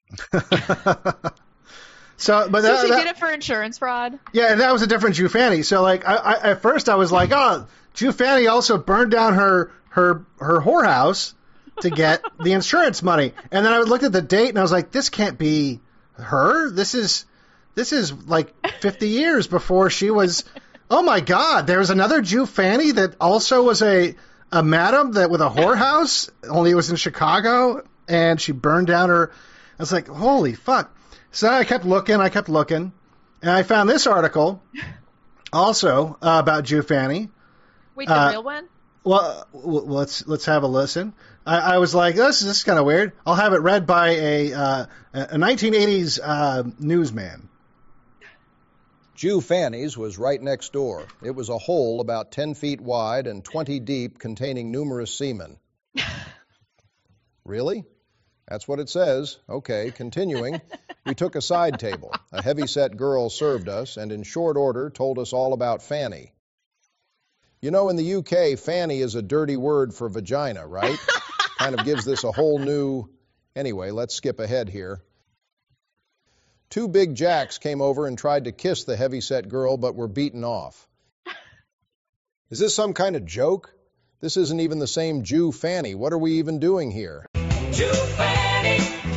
So she did it for insurance fraud? Yeah, and that was a different Jew Fanny. So, like, I at first I was like, oh, Jew Fanny also burned down her whorehouse to get the insurance money. And then I looked at the date and I was like, this can't be her. This is like 50 years before she was Oh my God! There was another Jew Fanny that also was a madam that with a whorehouse. Only it was in Chicago, and she burned down her. I was like, holy fuck! So I kept looking, and I found this article also about Jew Fanny. Wait, the real one? Well, let's have a listen. I was like, this is kind of weird. I'll have it read by a 1980s newsman. Jew Fanny's was right next door. It was a hole about 10 feet wide and 20 deep, containing numerous semen. Really? That's what it says. Okay, continuing. We took a side table. A heavy-set girl served us, and in short order told us all about Fanny. You know, in the UK, Fanny is a dirty word for vagina, right? Kind of gives this a whole new... Anyway, let's skip ahead here. 2 big jacks came over and tried to kiss the heavy-set girl, but were beaten off. Is this some kind of joke? This isn't even the same Jew Fanny. What are we even doing here? Jew Fanny.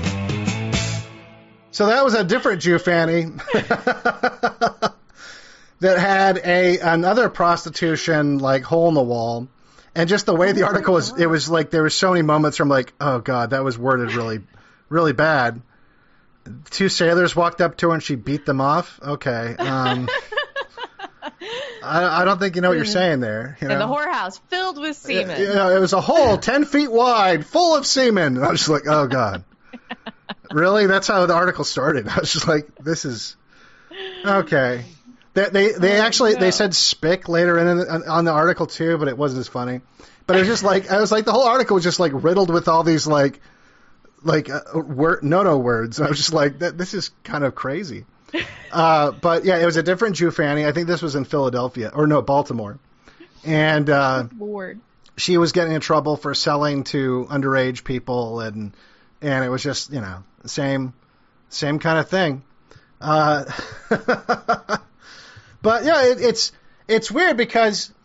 So that was a different Jew Fanny that had another prostitution like hole in the wall. And just the way the article was, it was like there were so many moments from like, oh God, that was worded really, really bad. 2 sailors walked up to her and she beat them off. Okay. I don't think you know what you're saying there. You know? And the whorehouse filled with semen. It was a hole 10 feet wide, full of semen. And I was just like, oh God. Really? That's how the article started. I was just like, this is okay. They actually they said spick later on the article too, but it wasn't as funny. But it was just like the whole article was just like riddled with all these no words. And I was just like, this is kind of crazy. But yeah, it was a different Jew Fanny. I think this was in Philadelphia or no, Baltimore. And Lord. She was getting in trouble for selling to underage people, and it was just, you know, same kind of thing. But yeah, it's weird because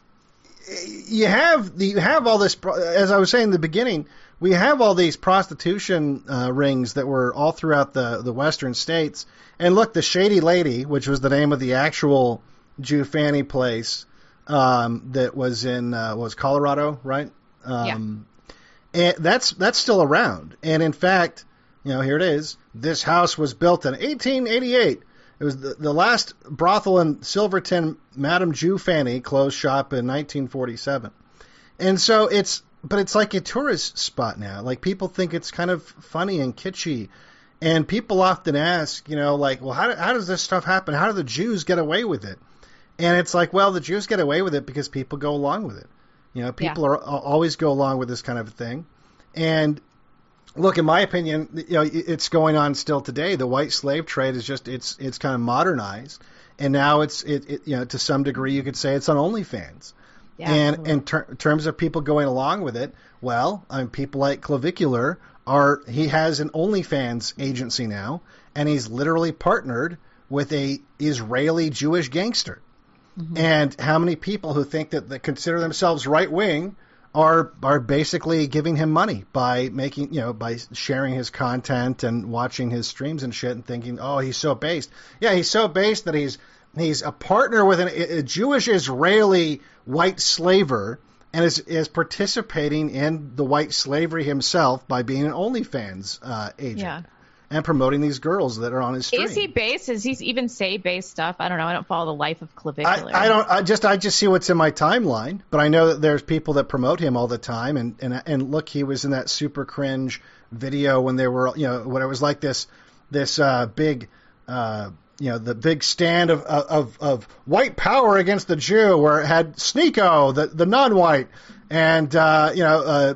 you have all this, as I was saying in the beginning, we have all these prostitution rings that were all throughout the western states. And look, the Shady Lady, which was the name of the actual Jew Fanny place, that was in was Colorado, right? Yeah. And that's still around. And in fact, you know, here it is. This house was built in 1888. It was the last brothel in Silverton. Madame Jew Fanny closed shop in 1947. And so it's like a tourist spot now. Like, people think it's kind of funny and kitschy. And people often ask, you know, like, well, how does this stuff happen? How do the Jews get away with it? And it's like, well, the Jews get away with it because people go along with it. You know, people always go along with this kind of thing. And look, in my opinion, you know, it's going on still today. The white slave trade is just it's kind of modernized, and now it's you know, to some degree you could say it's on OnlyFans. Yeah, and in terms of people going along with it, well, I mean, people like Clavicular he has an OnlyFans agency now, and he's literally partnered with a Israeli Jewish gangster. Mm-hmm. And how many people who think that consider themselves right wing are basically giving him money by making, you know, by sharing his content and watching his streams and shit and thinking, oh, he's so based. Yeah, he's so based that he's a partner with a Jewish Israeli white slaver and is participating in the white slavery himself by being an OnlyFans agent. Yeah. And promoting these girls that are on his stream. Is he based? Does he even say based stuff? I don't know. I don't follow the life of Clavicular. I just see what's in my timeline. But I know that there's people that promote him all the time. And look, he was in that super cringe video when they were, you know, when it was like this big, you know, the big stand of white power against the Jew, where it had Sneeko, the non-white, and you know.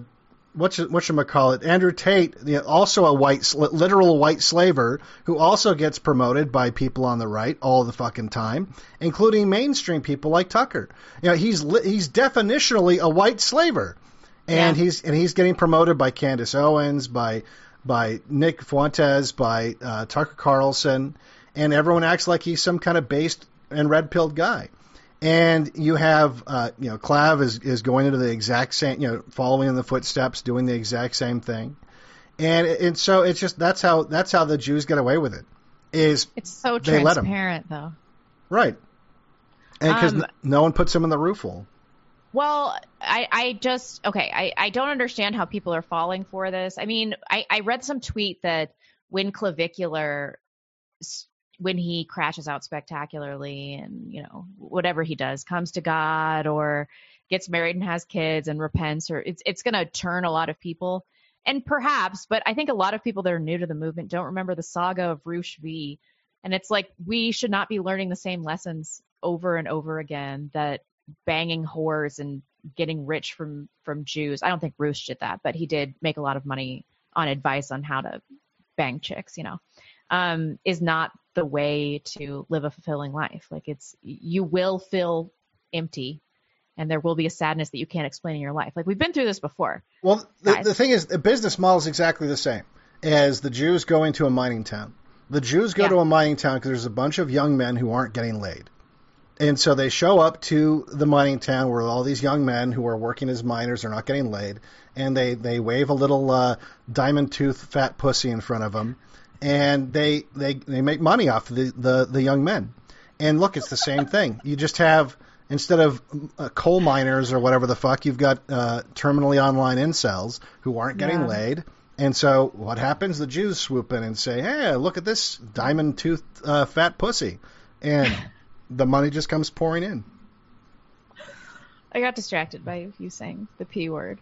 Whatchamacallit, Andrew Tate, also a literal white slaver, who also gets promoted by people on the right all the fucking time, including mainstream people like Tucker. You know, he's definitionally a white slaver, and he's getting promoted by Candace Owens, by Nick Fuentes, by Tucker Carlson, and everyone acts like he's some kind of based and red-pilled guy. And you have, you know, Clav is going into the exact same, you know, following in the footsteps, doing the exact same thing. And so it's just, that's how the Jews get away with it. It's so transparent, though. Right. And because no one puts them in the roof hole. Well, I don't understand how people are falling for this. I mean, I read some tweet that when Clavicular, when he crashes out spectacularly and, you know, whatever he does, comes to God or gets married and has kids and repents, or it's going to turn a lot of people. And perhaps, but I think a lot of people that are new to the movement don't remember the saga of Roosh V. And it's like, we should not be learning the same lessons over and over again, that banging whores and getting rich from Jews. I don't think Roosh did that, but he did make a lot of money on advice on how to bang chicks, you know, is not the way to live a fulfilling life. Like, you will feel empty and there will be a sadness that you can't explain in your life. Like, we've been through this before. Well, the thing is, the business model is exactly the same as the Jews going to a mining town. The Jews go to a mining town because there's a bunch of young men who aren't getting laid. And so they show up to the mining town where all these young men who are working as miners are not getting laid. And they wave a little diamond tooth fat pussy in front of them. And they make money off the young men. And look, it's the same thing. You just have, instead of coal miners or whatever the fuck, you've got terminally online incels who aren't getting laid. And so what happens? The Jews swoop in and say, hey, look at this diamond-toothed fat pussy. And the money just comes pouring in. I got distracted by you saying the P word.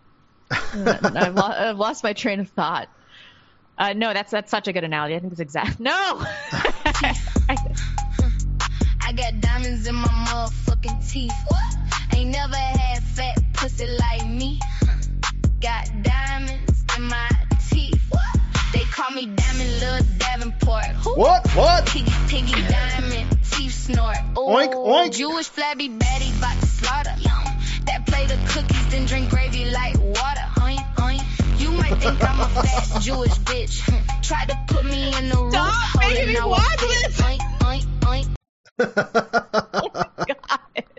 I've lost my train of thought. No, that's such a good analogy. I think it's exact. No! I got diamonds in my motherfucking teeth. Ain't never had fat pussy like me. Got diamonds in my teeth. They call me Diamond Lil Davenport. What? Piggy diamond, teeth snort. Ooh, oink, oink. Jewish flabby baddie bout to slaughter. That plate of cookies, then drink gravy like water. Oink, oink. You might think I'm a fat Jewish bitch. Tried to put me in the room. Stop making me watch this. Oink, oink, oink. Oh my God.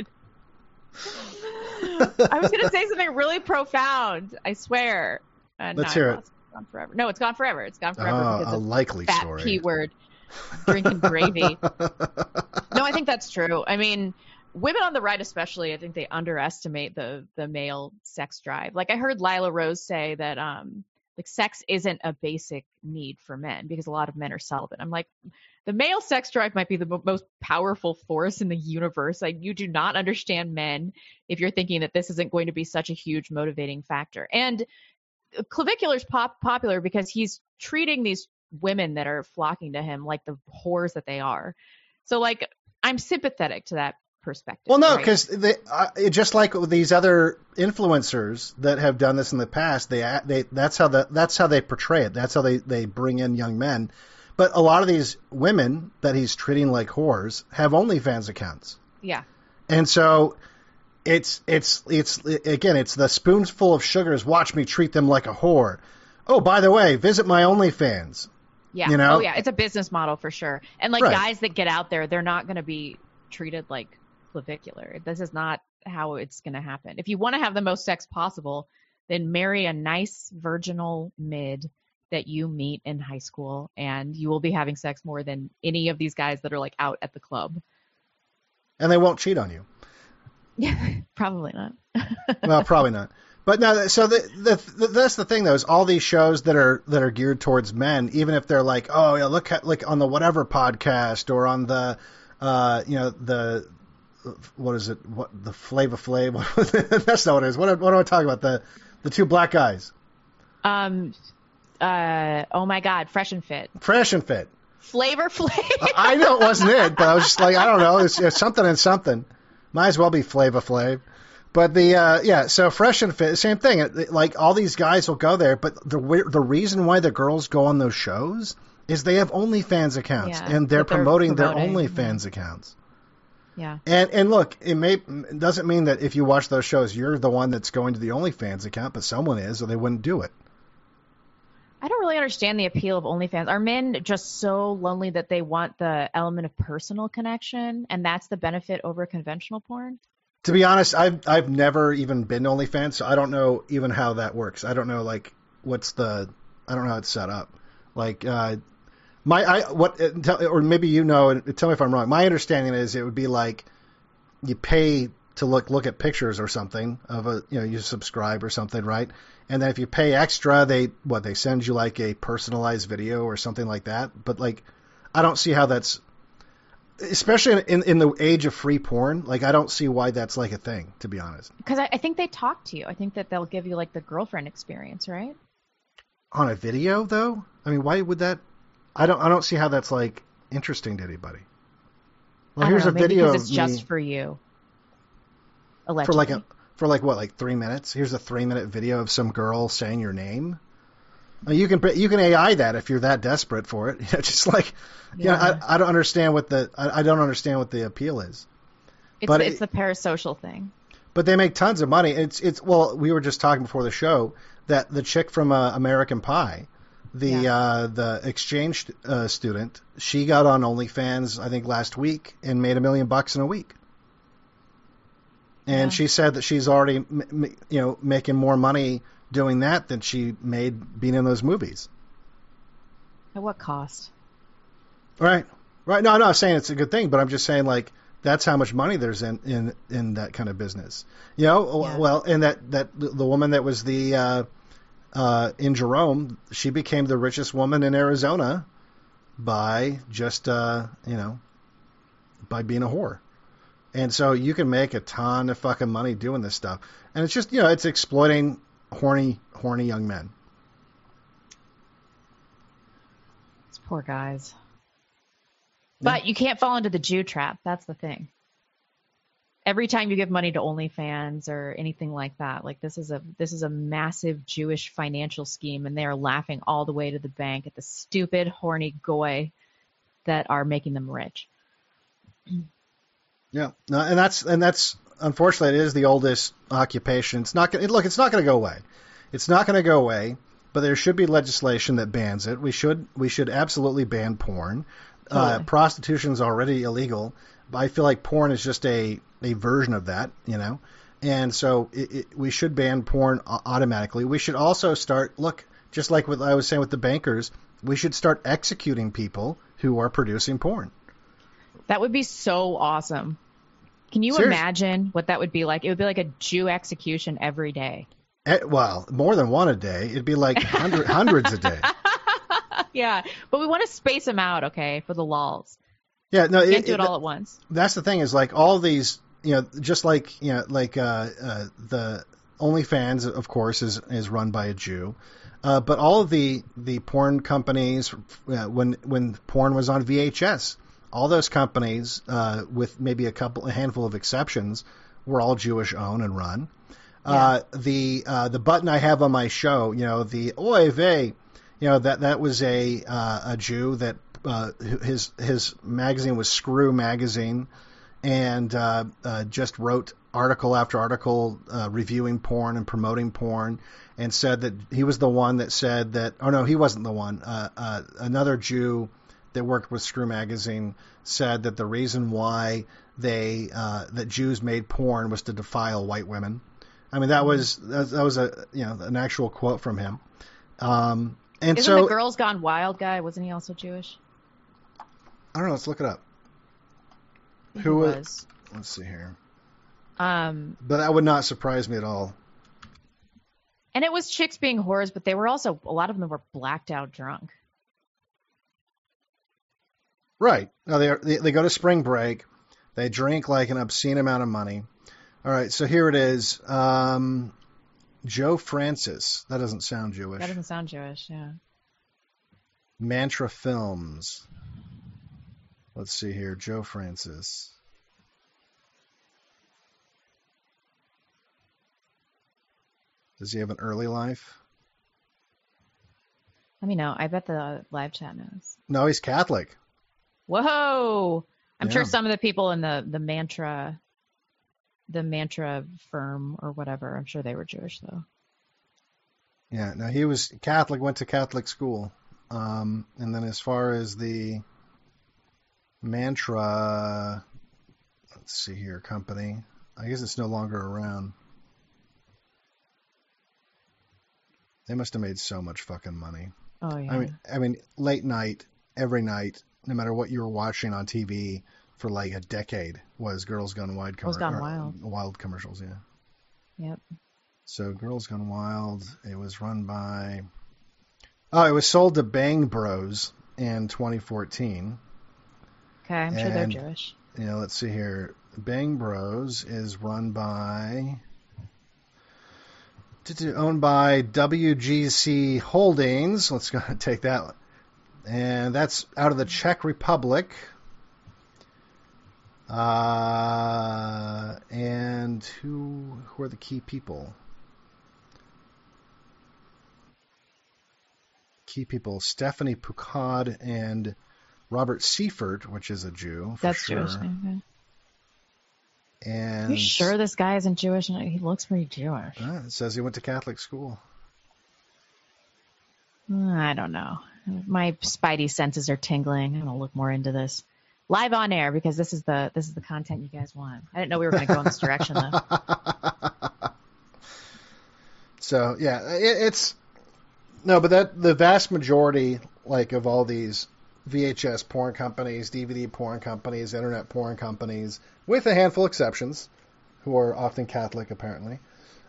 I was going to say something really profound. I swear. Let's hear it. It's gone forever. No, it's gone forever. It's gone forever. Oh, because a of likely fat story. P word, drinking gravy. No, I think that's true. I mean, women on the right especially, I think they underestimate the male sex drive. Like, I heard Lila Rose say that like, sex isn't a basic need for men because a lot of men are celibate. I'm like, the male sex drive might be the most powerful force in the universe. Like, you do not understand men if you're thinking that this isn't going to be such a huge motivating factor. And Clavicular's popular because he's treating these women that are flocking to him like the whores that they are. So, like, I'm sympathetic to that perspective. Well, no, because just like these other influencers that have done this in the past, that's how they portray it. That's how they bring in young men. But a lot of these women that he's treating like whores have OnlyFans accounts. Yeah. And so it's again, it's the spoonful of sugars. Watch me treat them like a whore. Oh, by the way, visit my OnlyFans. Yeah. You know? Oh, yeah. It's a business model for sure. And like, right. Guys that get out there, they're not going to be treated like Clavicular. This is not how it's going to happen. If you want to have the most sex possible, then marry a nice virginal mid that you meet in high school, and you will be having sex more than any of these guys that are like out at the club. And they won't cheat on you. Yeah, probably not. Well, probably not. But no, so that's the thing though, is all these shows that are geared towards men, even if they're like, oh yeah, look at, like, on the whatever podcast or on the the what is it? What, the Flava Flav? That's not what it is. What am I talking about? The two black guys. Oh my God, Fresh and Fit. Fresh and Fit. Flavor Flav. I know it wasn't it, but I was just like, I don't know. It's something and something. Might as well be Flava Flav. But so Fresh and Fit, same thing. Like, all these guys will go there, but the reason why the girls go on those shows is they have OnlyFans accounts, and they're promoting their OnlyFans accounts. Yeah. And look, it doesn't mean that if you watch those shows, you're the one that's going to the OnlyFans account, but someone is, or they wouldn't do it. I don't really understand the appeal of OnlyFans. Are men just so lonely that they want the element of personal connection, and that's the benefit over conventional porn? To be honest, I've never even been to OnlyFans, so I don't know even how that works. I don't know, like, I don't know how it's set up. Like, or maybe you know, and tell me if I'm wrong. My understanding is it would be like you pay to look at pictures or something of a, you subscribe or something, right? And then if you pay extra, they send you like a personalized video or something like that. But like, I don't see how that's, especially in the age of free porn, like I don't see why that's like a thing, to be honest. Because I think they talk to you. I think that they'll give you like the girlfriend experience, right? On a video, though, I mean, why would that? I don't see how that's like interesting to anybody. Well, here's a video because it's of just me for you. Allegedly. for like 3 minutes. Here's a 3-minute video of some girl saying your name. I mean, you can AI that if you're that desperate for it. Just like, I don't understand what I don't understand what the appeal is. It's the parasocial thing. But they make tons of money. Well, we were just talking before the show that the chick from American Pie, the exchange student, she got on OnlyFans I think last week and made $1 million in a week. And she said that she's already making more money doing that than she made being in those movies. At what cost? Right. No, I'm not saying it's a good thing, but I'm just saying like that's how much money there's in that kind of business. Well, and that the woman that was the in Jerome, she became the richest woman in Arizona by just by being a whore. And so you can make a ton of fucking money doing this stuff. And it's just, it's exploiting horny young men. It's poor guys. But you can't fall into the Jew trap. That's the thing. Every time you give money to OnlyFans or anything like that, like this is a massive Jewish financial scheme, and they are laughing all the way to the bank at the stupid, horny goy that are making them rich. Yeah, no, and that's unfortunately it is the oldest occupation. It's not going to go away. It's not going to go away, but there should be legislation that bans it. We should absolutely ban porn. Totally. Prostitution is already illegal, but I feel like porn is just a version of that, And so we should ban porn automatically. We should also just like what I was saying with the bankers, we should start executing people who are producing porn. That would be so awesome. Can you imagine what that would be like? It would be like a Jew execution every day. Well, more than one a day. It'd be like hundreds a day. Yeah, but we want to space them out, okay, for the lulz. Yeah, no, you can't do it all at once. That's the thing is like all these, just like the OnlyFans, of course, is run by a Jew, but all of the porn companies, when porn was on VHS. All those companies, with maybe a handful of exceptions, were all Jewish owned and run. Yeah. The button I have on my show, the Oy vey, that was a Jew that his magazine was Screw Magazine, and just wrote article after article reviewing porn and promoting porn, and said that he was the one that said that. Oh no, he wasn't the one. Another Jew that worked with Screw Magazine said that the reason why that Jews made porn was to defile white women. I mean, that was an actual quote from him. And Isn't the Girls Gone Wild guy? Wasn't he also Jewish? I don't know. Let's look it up. Who was? Let's see here. But that would not surprise me at all. And it was chicks being whores, but they were also, a lot of them were blacked out drunk. Right. No, they go to spring break. They drink like an obscene amount of money. All right. So here it is. Joe Francis. That doesn't sound Jewish. That doesn't sound Jewish, yeah. Mantra Films. Let's see here. Joe Francis. Does he have an early life? Let me know. I bet the live chat knows. No, he's Catholic. Whoa! I'm sure some of the people in the mantra firm or whatever, I'm sure they were Jewish though. Yeah, no, he was Catholic, went to Catholic school. And then as far as the mantra, let's see here, company, I guess it's no longer around. They must have made so much fucking money. Oh yeah. I mean, late night, every night, no matter what you were watching on TV, for like a decade was Girls Gone Wild. Wild commercials, yeah. Yep. So Girls Gone Wild, it was run by... Oh, it was sold to Bang Bros in 2014. Okay, I'm sure they're Jewish. Let's see here. Bang Bros is run by... owned by WGC Holdings. Let's go and take that one. And that's out of the Czech Republic. And who are the key people? Key people, Stephanie Pucod and Robert Seifert, which is a Jew. That's sure. Jewish. Okay. And you sure this guy isn't Jewish? He looks pretty Jewish. It says he went to Catholic school. I don't know. My spidey senses are tingling. I'm gonna look more into this. Live on air, because this is the content you guys want. I didn't know we were going to go in this direction, though. So yeah, but the vast majority, like, of all these VHS porn companies, DVD porn companies, internet porn companies, with a handful of exceptions, who are often Catholic apparently,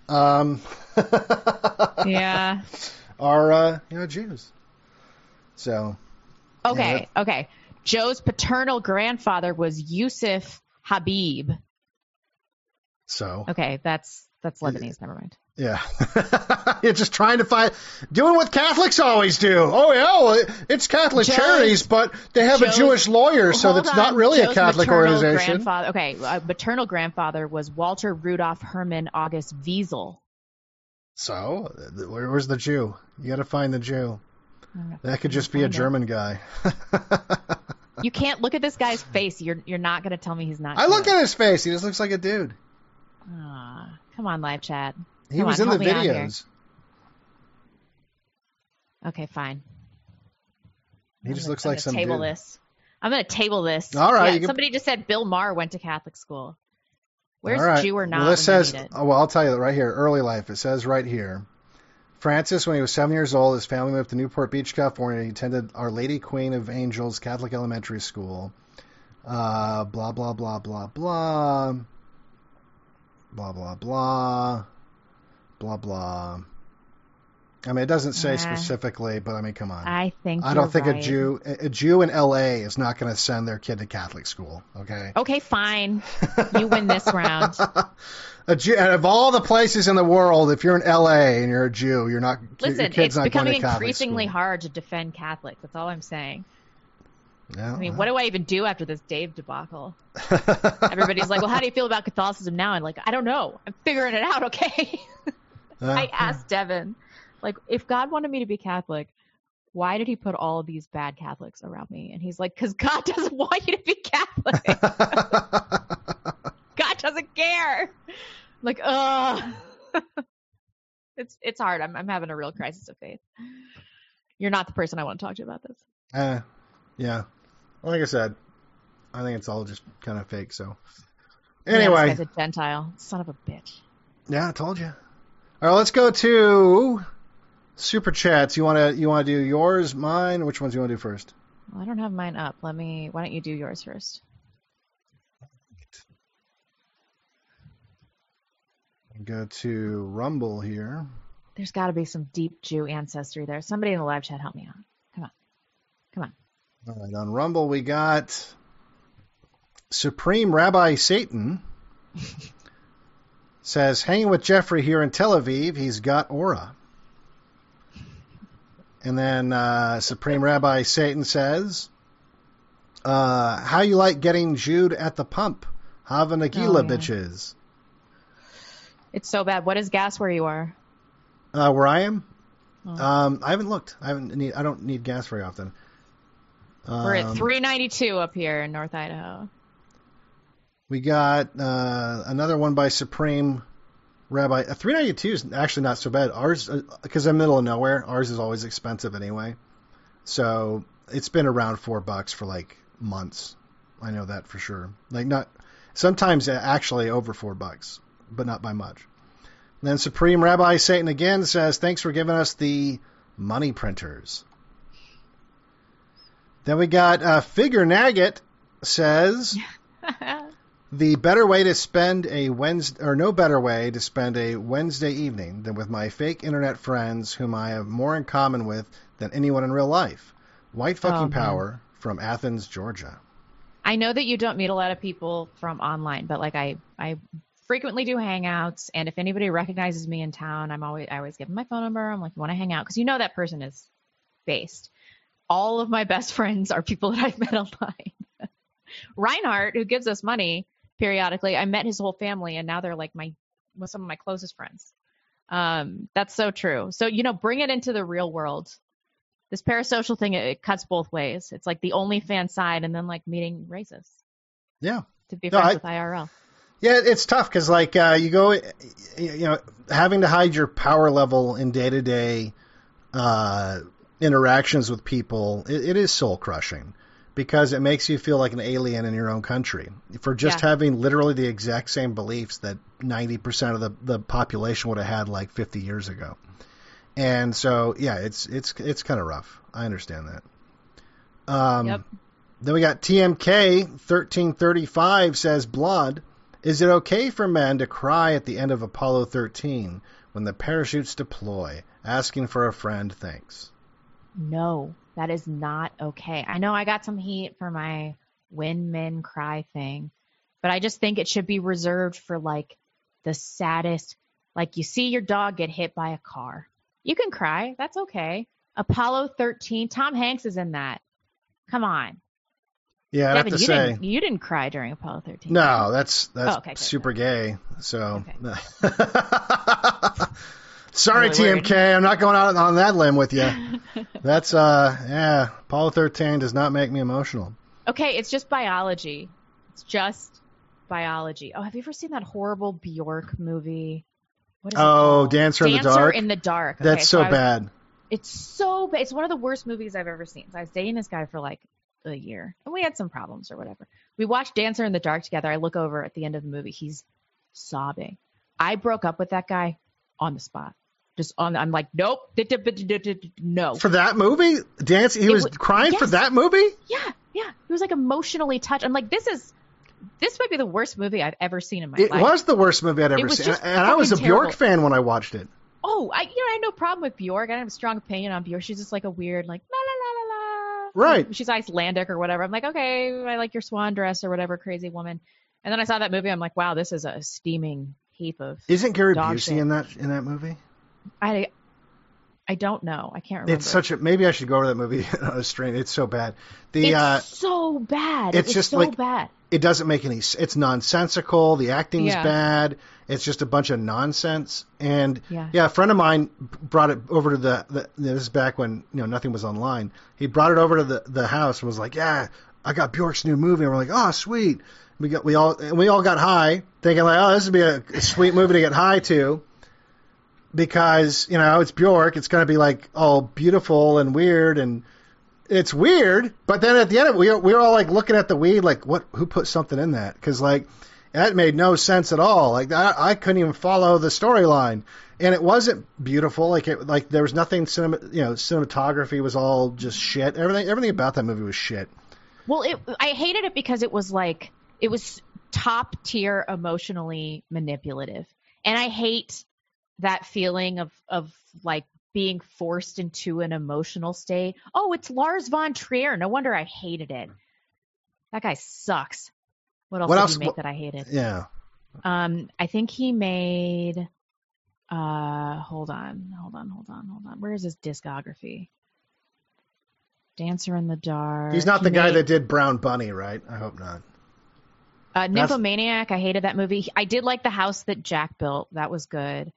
yeah, are Jews. So okay. Joe's paternal grandfather was Yusuf Habib. So okay, that's Lebanese. Never mind. Yeah, you're just trying to doing what Catholics always do. Oh yeah, well, it's Catholic charities, but they have a Jewish lawyer, so that's not really a Catholic organization. Maternal grandfather was Walter Rudolph Hermann August Wiesel. So where's the Jew? You got to find the Jew. That could just be a German guy. You can't look at this guy's face. You're not going to tell me he's not. I look at his face. He just looks like a dude. Come on, live chat. He was in the videos. Okay, fine. He just looks like some dude. I'm going to table this. All right. Yeah, somebody just said Bill Maher went to Catholic school. Where's Jew or not? Well, this says, I'll tell you right here, early life. It says right here, Francis, when he was 7 years old, his family moved to Newport Beach, California. He attended Our Lady Queen of Angels Catholic Elementary School. Blah, blah, blah, blah, blah. Blah, blah, blah. Blah, blah. I mean, it doesn't say specifically, but I mean, come on. I don't think a Jew in L.A. is not going to send their kid to Catholic school, okay? Okay, fine. You win this round. A Jew, and of all the places in the world, if you're in L.A. and you're a Jew, you're not. Listen, your kid's it's becoming increasingly hard to defend Catholics. That's all I'm saying. Yeah, I mean, what do I even do after this Dave debacle? Everybody's like, well, how do you feel about Catholicism now? And like, I don't know. I'm figuring it out, okay? I asked Devin, like, if God wanted me to be Catholic, why did he put all of these bad Catholics around me? And he's like, because God doesn't want you to be Catholic. God doesn't care. I'm like, it's hard. I'm having a real crisis of faith. You're not the person I want to talk to about this. Yeah. Well, like I said, I think it's all just kind of fake. So anyway, this guy's a Gentile, son of a bitch. Yeah, I told you. All right, let's go to super chats. You want to do yours, mine? Which ones do you want to do first? Well, I don't have mine up. Why don't you do yours first? Go to Rumble here. There's got to be some deep Jew ancestry there. Somebody in the live chat help me out. Come on. All right, on Rumble we got Supreme Rabbi Satan says, hanging with Jeffrey here in Tel Aviv, he's got aura. And then Supreme Rabbi Satan says, how you like getting Jewed at the pump? Hava Nagila, bitches. It's so bad. What is gas where you are? Where I am? I haven't looked. I don't need gas very often. We're at 392 up here in North Idaho. We got another one by Supreme Rabbi. 392 is actually not so bad. Ours, because I'm middle of nowhere, ours is always expensive anyway. So it's been around $4 for like months. I know that for sure. Like not sometimes actually over $4, but not by much. And then Supreme Rabbi Satan again says, thanks for giving us the money printers. Then we got Figure Nagget says, The better way to spend a Wednesday, or no better way to spend a Wednesday evening than with my fake internet friends whom I have more in common with than anyone in real life. White fucking power from Athens, Georgia. I know that you don't meet a lot of people from online, but like I frequently do hangouts, and if anybody recognizes me in town, I always give them my phone number. I'm like, you want to hang out? Because you know that person is based. All of my best friends are people that I've met online. Reinhardt, who gives us money periodically, I met his whole family, and now they're like some of my closest friends. That's so true. So, bring it into the real world. This parasocial thing, it cuts both ways. It's like the OnlyFans side, and then like meeting racists. Yeah. To be friends with IRL. Yeah, it's tough because like you go, having to hide your power level in day-to-day interactions with people, it is soul crushing. Because it makes you feel like an alien in your own country for just having literally the exact same beliefs that 90% of the population would have had like 50 years ago. And so, yeah, it's kind of rough. I understand that. Yep. Then we got TMK 1335 says, Blood, is it okay for men to cry at the end of Apollo 13 when the parachutes deploy, asking for a friend, thanks? No. That is not okay. I know I got some heat for my when men cry thing, but I just think it should be reserved for like the saddest, like you see your dog get hit by a car. You can cry. That's okay. Apollo 13, Tom Hanks is in that. Come on. Yeah, I have to say. You didn't cry during Apollo 13. No, that's okay, super gay. So. Okay. Sorry, really TMK, weird. I'm not going out on that limb with you. That's, Apollo 13 does not make me emotional. Okay, it's just biology. It's just biology. Oh, have you ever seen that horrible Bjork movie? What is it called? Dancer in the Dark? Dancer in the Dark. Okay, that's so bad. It's so bad. It's one of the worst movies I've ever seen. So I was dating this guy for like a year, and we had some problems or whatever. We watched Dancer in the Dark together. I look over at the end of the movie. He's sobbing. I broke up with that guy on the spot. I'm like, nope, no. For that movie? He was crying for that movie? Yeah. He was like emotionally touched. I'm like, this might be the worst movie I've ever seen in my life. It was the worst movie I'd ever seen. And I was a Bjork fan when I watched it. Oh, I had no problem with Bjork. I didn't have a strong opinion on Bjork. She's just like a weird, like, la la la la la. Right. She's Icelandic or whatever. I'm like, okay, I like your swan dress or whatever, crazy woman. And then I saw that movie. I'm like, wow, this is a steaming heap of. Isn't Gary Busey in that movie? I don't know. I can't remember. It's such a. Maybe I should go over that movie on a stream. It's so bad. It's so bad. It's just so like bad. It doesn't make any. It's nonsensical. The acting is bad. It's just a bunch of nonsense. And a friend of mine brought it over to the. This is back when nothing was online. He brought it over to the house and was like, "Yeah, I got Bjork's new movie." And we're like, "Oh, sweet." We all got high, thinking like, "Oh, this would be a sweet movie to get high to." Because, it's Bjork, it's going to be like all beautiful and weird, and it's weird. But then at the end of it, we were all like looking at the weed, like, who put something in that? Because like that made no sense at all. Like I couldn't even follow the storyline, and it wasn't beautiful. Like there was nothing. Cinematography was all just shit. Everything about that movie was shit. Well, I hated it because it was top tier emotionally manipulative, and I hate that feeling of like being forced into an emotional state. Oh, it's Lars von Trier. No wonder I hated it. That guy sucks. What else did he make that I hated? Yeah. I think he made hold on. Where is his discography? Dancer in the Dark. He's not the guy that did Brown Bunny, right? I hope not. Nymphomaniac, I hated that movie. I did like The House That Jack Built. That was good.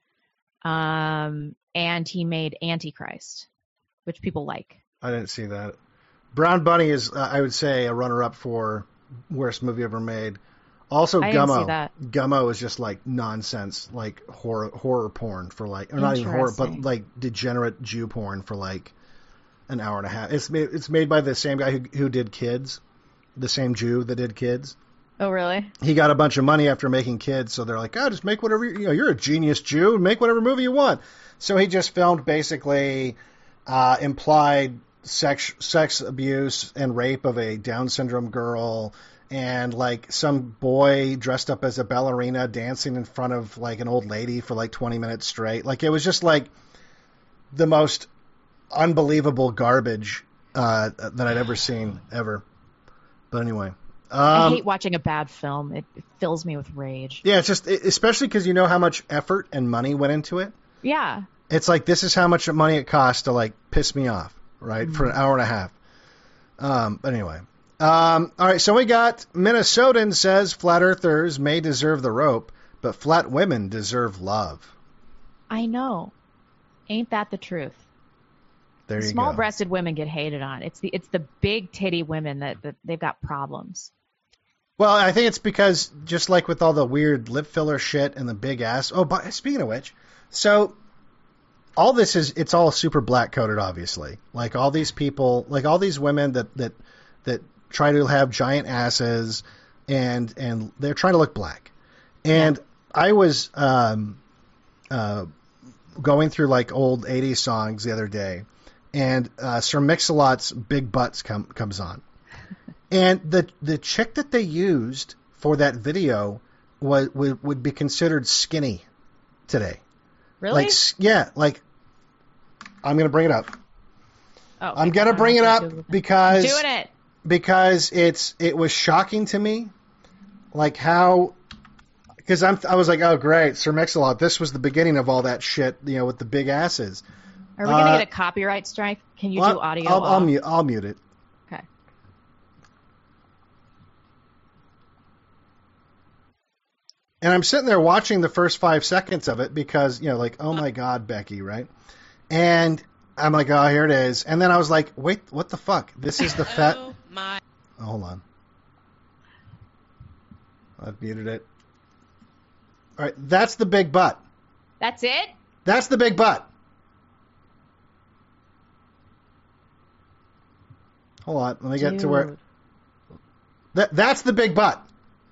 And he made Antichrist, which people like. I didn't see that. Brown Bunny is, I would say, a runner-up for worst movie ever made. Also, Gummo. Didn't see that. Gummo is just like nonsense, like horror porn for like, or not even horror, but like degenerate Jew porn for like an hour and a half. It's made by the same guy who did Kids, the same Jew that did Kids. Oh, really? He got a bunch of money after making Kids, so they're like, just make whatever, you're a genius Jew, make whatever movie you want. So he just filmed basically implied sex abuse and rape of a Down syndrome girl and like some boy dressed up as a ballerina dancing in front of like an old lady for like 20 minutes straight. Like it was just like the most unbelievable garbage that I'd ever seen ever. But anyway, I hate watching a bad film. It fills me with rage. yeah, it's just especially because you know how much effort and money went into it. Yeah. It's like this is how much money it costs to like piss me off, right? For an hour and a half. But anyway. All right, so we got Minnesotan says flat earthers may deserve the rope, but flat women deserve love. I know. Ain't that the truth? There you go. Small-breasted women get hated on. It's the big titty women that they've got problems. Well, I think it's because just like with all the weird lip filler shit and the big ass. Oh, but speaking of which, so all this it's all super black coded, obviously. Like all these people, like all these women that try to have giant asses and they're trying to look black. And yeah. I was going through like old 80s songs the other day, and Sir Mix-a-Lot's Big Butts comes on. And the chick that they used for that video would be considered skinny today. Really? Like, yeah, like I'm going to bring it up. Oh, I'm going to bring it up because doing it. Because it was shocking to me, like how, because I was like, oh great, Sir Mix-a-Lot, this was the beginning of all that shit, you know, with the big asses. Are we gonna get a copyright strike? Can you do audio? I'll mute it. Okay. And I'm sitting there watching the first 5 seconds of it because, you know, like, oh my God, Becky, right? And I'm like, oh, here it is. And then I was like, wait, what the fuck? This is the fat. Oh, hold on. I've muted it. All right, that's the big butt. That's it? That's the big butt. Hold on, let me get to where. That's the big butt.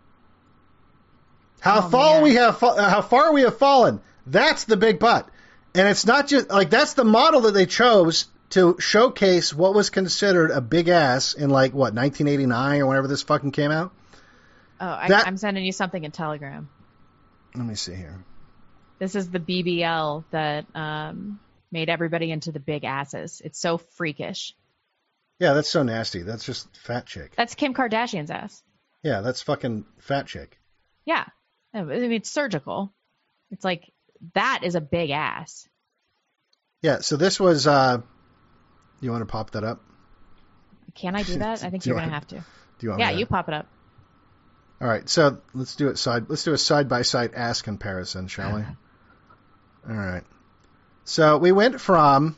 How far we have fallen. That's the big butt. And it's not just like that's the model that they chose to showcase what was considered a big ass in like what 1989 or whenever this fucking came out. Oh, I'm sending you something in Telegram. Let me see here. This is the BBL that made everybody into the big asses. It's so freakish. Yeah, that's so nasty. That's just fat chick. That's Kim Kardashian's ass. Yeah, that's fucking fat chick. Yeah. I mean, it's surgical. It's like, that is a big ass. Yeah, so this was, you want to pop that up? Can I do that? I think you're going to have to. Do you want Yeah, you pop it up. All right, so let's do a side-by-side ass comparison, shall we? All right. So we went from,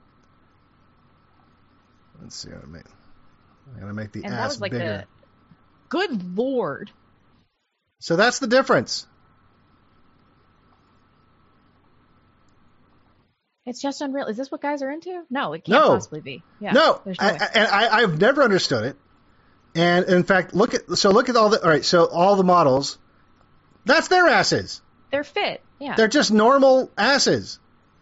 let's see, I'm going to make the and ass that was like bigger. Good Lord. So that's the difference. It's just unreal. Is this what guys are into? No, it can't possibly be. Yeah, no, I've never understood it. And in fact, look at all the, all right, so all the models, that's their asses. They're fit. Yeah. They're just normal asses.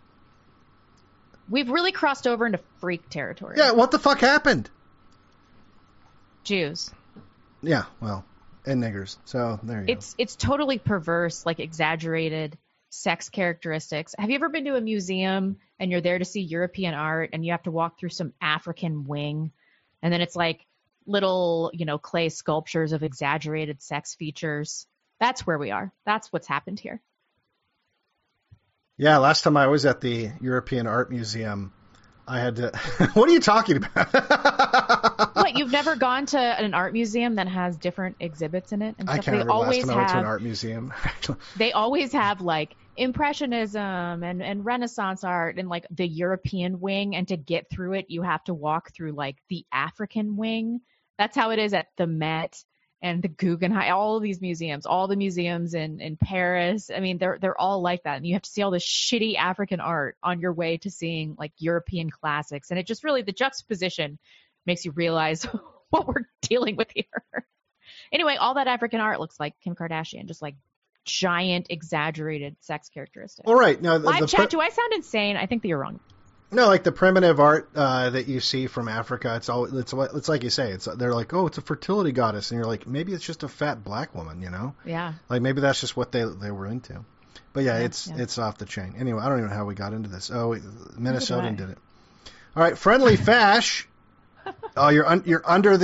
We've really crossed over into freak territory. Yeah, what the fuck happened? Jews. Yeah, well, and niggers. So there you go. It's totally perverse, like exaggerated sex characteristics. Have you ever been to a museum and you're there to see European art and you have to walk through some African wing and then it's like little, clay sculptures of exaggerated sex features? That's where we are. That's what's happened here. Yeah, last time I was at the European Art Museum, I had to... What are you talking about? What, you've never gone to an art museum that has different exhibits in it? And stuff? I can't remember last time I went to an art museum. They always have like Impressionism and Renaissance art and like the European wing. And to get through it, you have to walk through like the African wing. That's how it is at the Met and the Guggenheim, all of these museums, all the museums in Paris. I mean, they're all like that. And you have to see all this shitty African art on your way to seeing like European classics. And it just really, the juxtaposition makes you realize what we're dealing with here. Anyway, all that African art looks like Kim Kardashian, just like giant, exaggerated sex characteristics. All right. Now, Live chat, do I sound insane? I think that you're wrong. No, like the primitive art that you see from Africa, it's like you say, they're like, oh, it's a fertility goddess, and you're like, maybe it's just a fat black woman, you know? Yeah. Like maybe that's just what they were into. But yeah, it's off the chain. Anyway, I don't even know how we got into this. Oh, Minnesotan did it. All right, Friendly Fash. Oh, you're under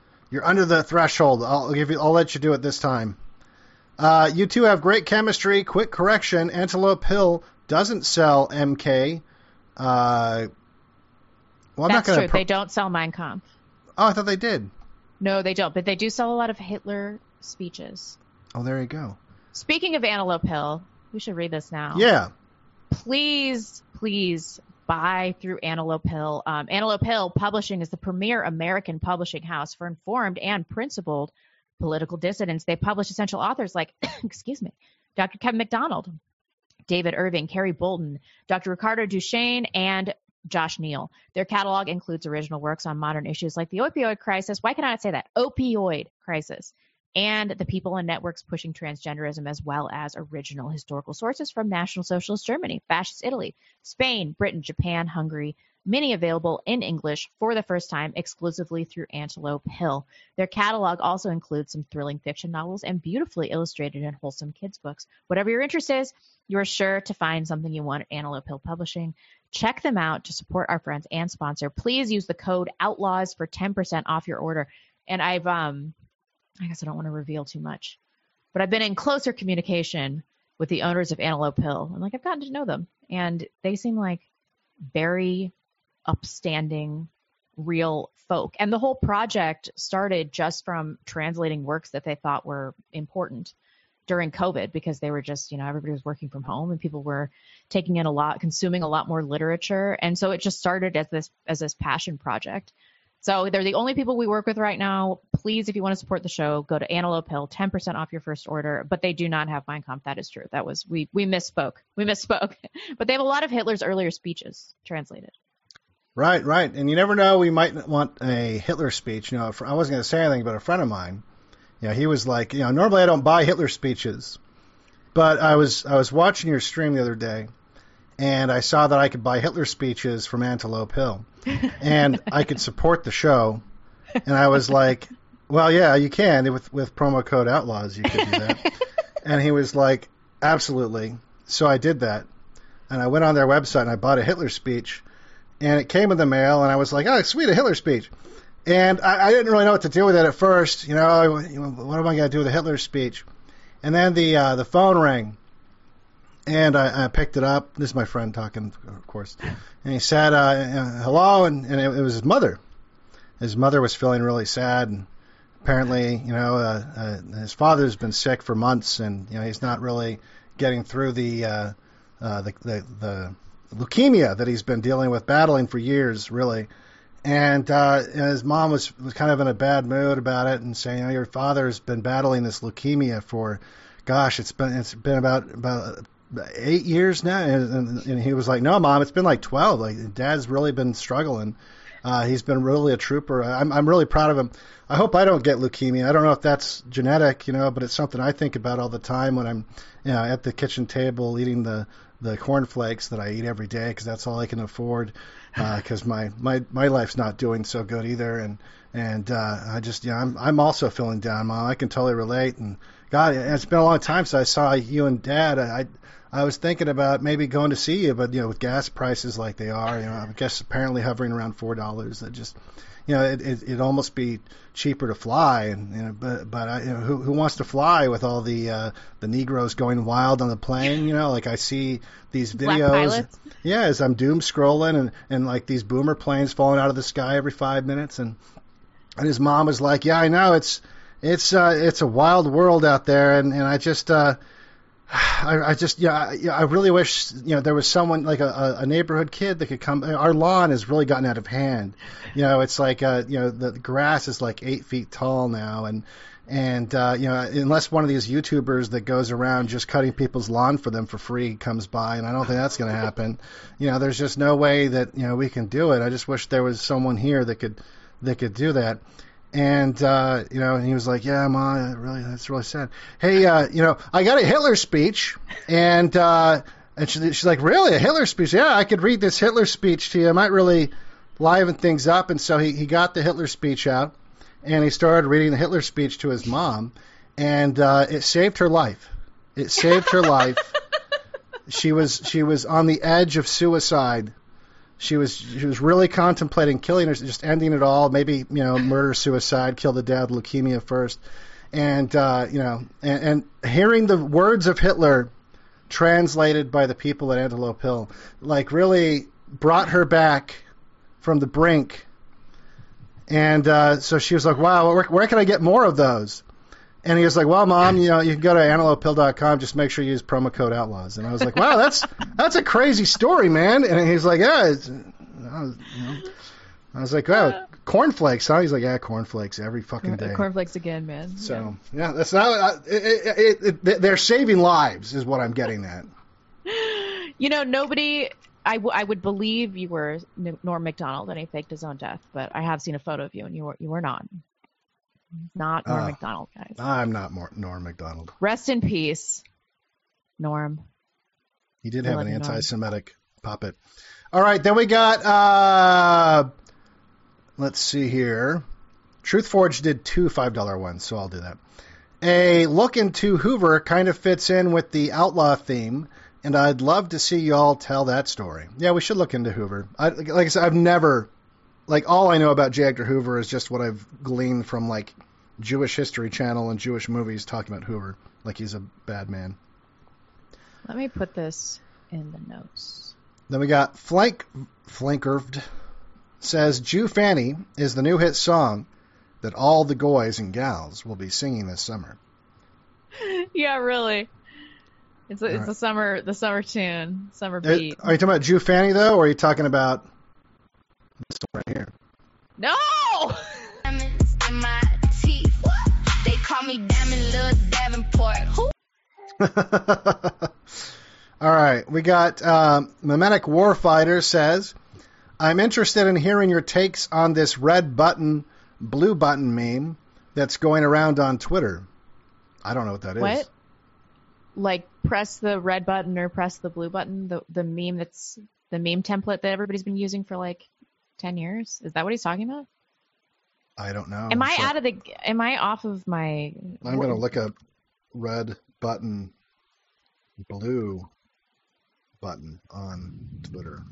the threshold. I'll let you do it this time. You two have great chemistry. Quick correction: Antelope Hill doesn't sell MK. Well, That's true. They don't sell Mein Kampf. Oh, I thought they did. No, they don't. But they do sell a lot of Hitler speeches. Oh, there you go. Speaking of Antelope Hill, we should read this now. Yeah. Please buy through Antelope Hill. Antelope Hill Publishing is the premier American publishing house for informed and principled political dissidents. They publish essential authors like, Dr. Kevin McDonald, David Irving, Carrie Bolton, Dr. Ricardo Duchesne, and Josh Neal. Their catalog includes original works on modern issues like the opioid crisis. Why can I not say that? Opioid crisis. And the people and networks pushing transgenderism, as well as original historical sources from National Socialist Germany, Fascist Italy, Spain, Britain, Japan, Hungary, many available in English for the first time exclusively through Antelope Hill. Their catalog also includes some thrilling fiction novels and beautifully illustrated and wholesome kids' books. Whatever your interest is, you're sure to find something you want at Antelope Hill Publishing. Check them out to support our friends and sponsor. Please use the code OUTLAWS for 10% off your order. And I guess I don't want to reveal too much, but I've been in closer communication with the owners of Antelope Hill. And I've gotten to know them, and they seem like very upstanding, real folk. And the whole project started just from translating works that they thought were important during COVID, because they were just, everybody was working from home and people were taking in consuming a lot more literature. And so it just started as this passion project. So they're the only people we work with right now. Please, if you want to support the show, go to Antelope Hill, 10% off your first order. But they do not have Mein Kampf. That is true. We misspoke. But they have a lot of Hitler's earlier speeches translated. Right. And you never know, we might want a Hitler speech. I wasn't going to say anything, but a friend of mine, he was like, normally I don't buy Hitler speeches, but I was watching your stream the other day, and I saw that I could buy Hitler speeches from Antelope Hill, and I could support the show, and I was like, well, yeah, you can. With promo code OUTLAWS, you could do that. And he was like, absolutely. So I did that, and I went on their website, and I bought a Hitler speech, and it came in the mail, and I was like, oh, sweet, a Hitler speech. And I didn't really know what to do with it at first. What am I going to do with a Hitler speech? And then the phone rang, and I picked it up. This is my friend talking, of course. And he said, hello, and it was his mother. His mother was feeling really sad, and apparently, his father's been sick for months, and he's not really getting through the leukemia that he's been battling for years, really. And his mom was kind of in a bad mood about it, and saying, your father's been battling this leukemia for, gosh, it's been about 8 years now. And he was like, no, Mom, it's been like 12. Like, Dad's really been struggling. He's been really a trooper. I'm really proud of him. I hope I don't get leukemia. I don't know if that's genetic, but it's something I think about all the time when I'm, at the kitchen table eating the cornflakes that I eat every day, because that's all I can afford. Because my life's not doing so good either, and I just I'm also feeling down, Mom. I can totally relate. And God, it's been a long time since I saw you and Dad. I was thinking about maybe going to see you, but with gas prices like they are, I guess apparently hovering around $4, that just it'd almost be cheaper to fly, and but who wants to fly with all the Negroes going wild on the plane? Like I see these videos, as I'm doom scrolling, and like these boomer planes falling out of the sky every 5 minutes, and his mom was like, yeah, I know, it's a wild world out there, and I just I really wish there was someone like a neighborhood kid that could come. Our lawn has really gotten out of hand. It's like the grass is like 8 feet tall now, and unless one of these YouTubers that goes around just cutting people's lawn for them for free comes by, and I don't think that's going to happen. There's just no way that we can do it. I just wish there was someone here that could do that. And and he was like, yeah, Mom, that's really sad. Hey, I got a Hitler speech, and And she's like, really? A Hitler speech? Yeah, I could read this Hitler speech to you. It might really liven things up. And so he got the Hitler speech out, and he started reading the Hitler speech to his mom, and it saved her life. It saved her life. She was on the edge of suicide. She was really contemplating killing her, just ending it all. Maybe murder, suicide, kill the dad, leukemia first, and and hearing the words of Hitler translated by the people at Antelope Hill, like, really brought her back from the brink. And so she was like, wow, where can I get more of those? And he was like, well, Mom, you can go to antelopehill.com, just make sure you use promo code Outlaws. And I was like, wow, that's a crazy story, man. And he's like, yeah. I was like, wow, cornflakes, huh? He's like, yeah, cornflakes every fucking day. Cornflakes again, man. So, yeah, that's not, they're saving lives is what I'm getting at. Nobody, I would believe you were Norm Macdonald and he faked his own death, but I have seen a photo of you and you were not. Not Norm Macdonald, guys. I'm not Norm Macdonald. Rest in peace, Norm. He did have an anti-Semitic puppet. All right, then we got, let's see here. TruthForge did 2 $5 ones, so I'll do that. A look into Hoover kind of fits in with the outlaw theme, and I'd love to see y'all tell that story. Yeah, we should look into Hoover. Like I said, I've never... Like, all I know about J. Edgar Hoover is just what I've gleaned from, like, Jewish History Channel and Jewish movies talking about Hoover, like he's a bad man. Let me put this in the notes. Then we got Flankerved says, Jew Fanny is the new hit song that all the goys and gals will be singing this summer. Yeah, really. It's the summer tune, summer beat. Are you talking about Jew Fanny, though, or are you talking about this one right here? No! Diamonds in my teeth. They call me Diamond Lil Davenport. Who? All right, we got Mimetic Warfighter says, I'm interested in hearing your takes on this red button, blue button meme that's going around on Twitter. I don't know what that is. What? Like, press the red button or press the blue button? The meme that's the meme template that everybody's been using for like 10 years? Is that what he's talking about? I don't know. Am I off of my... I'm going to look up red button, blue button on Twitter.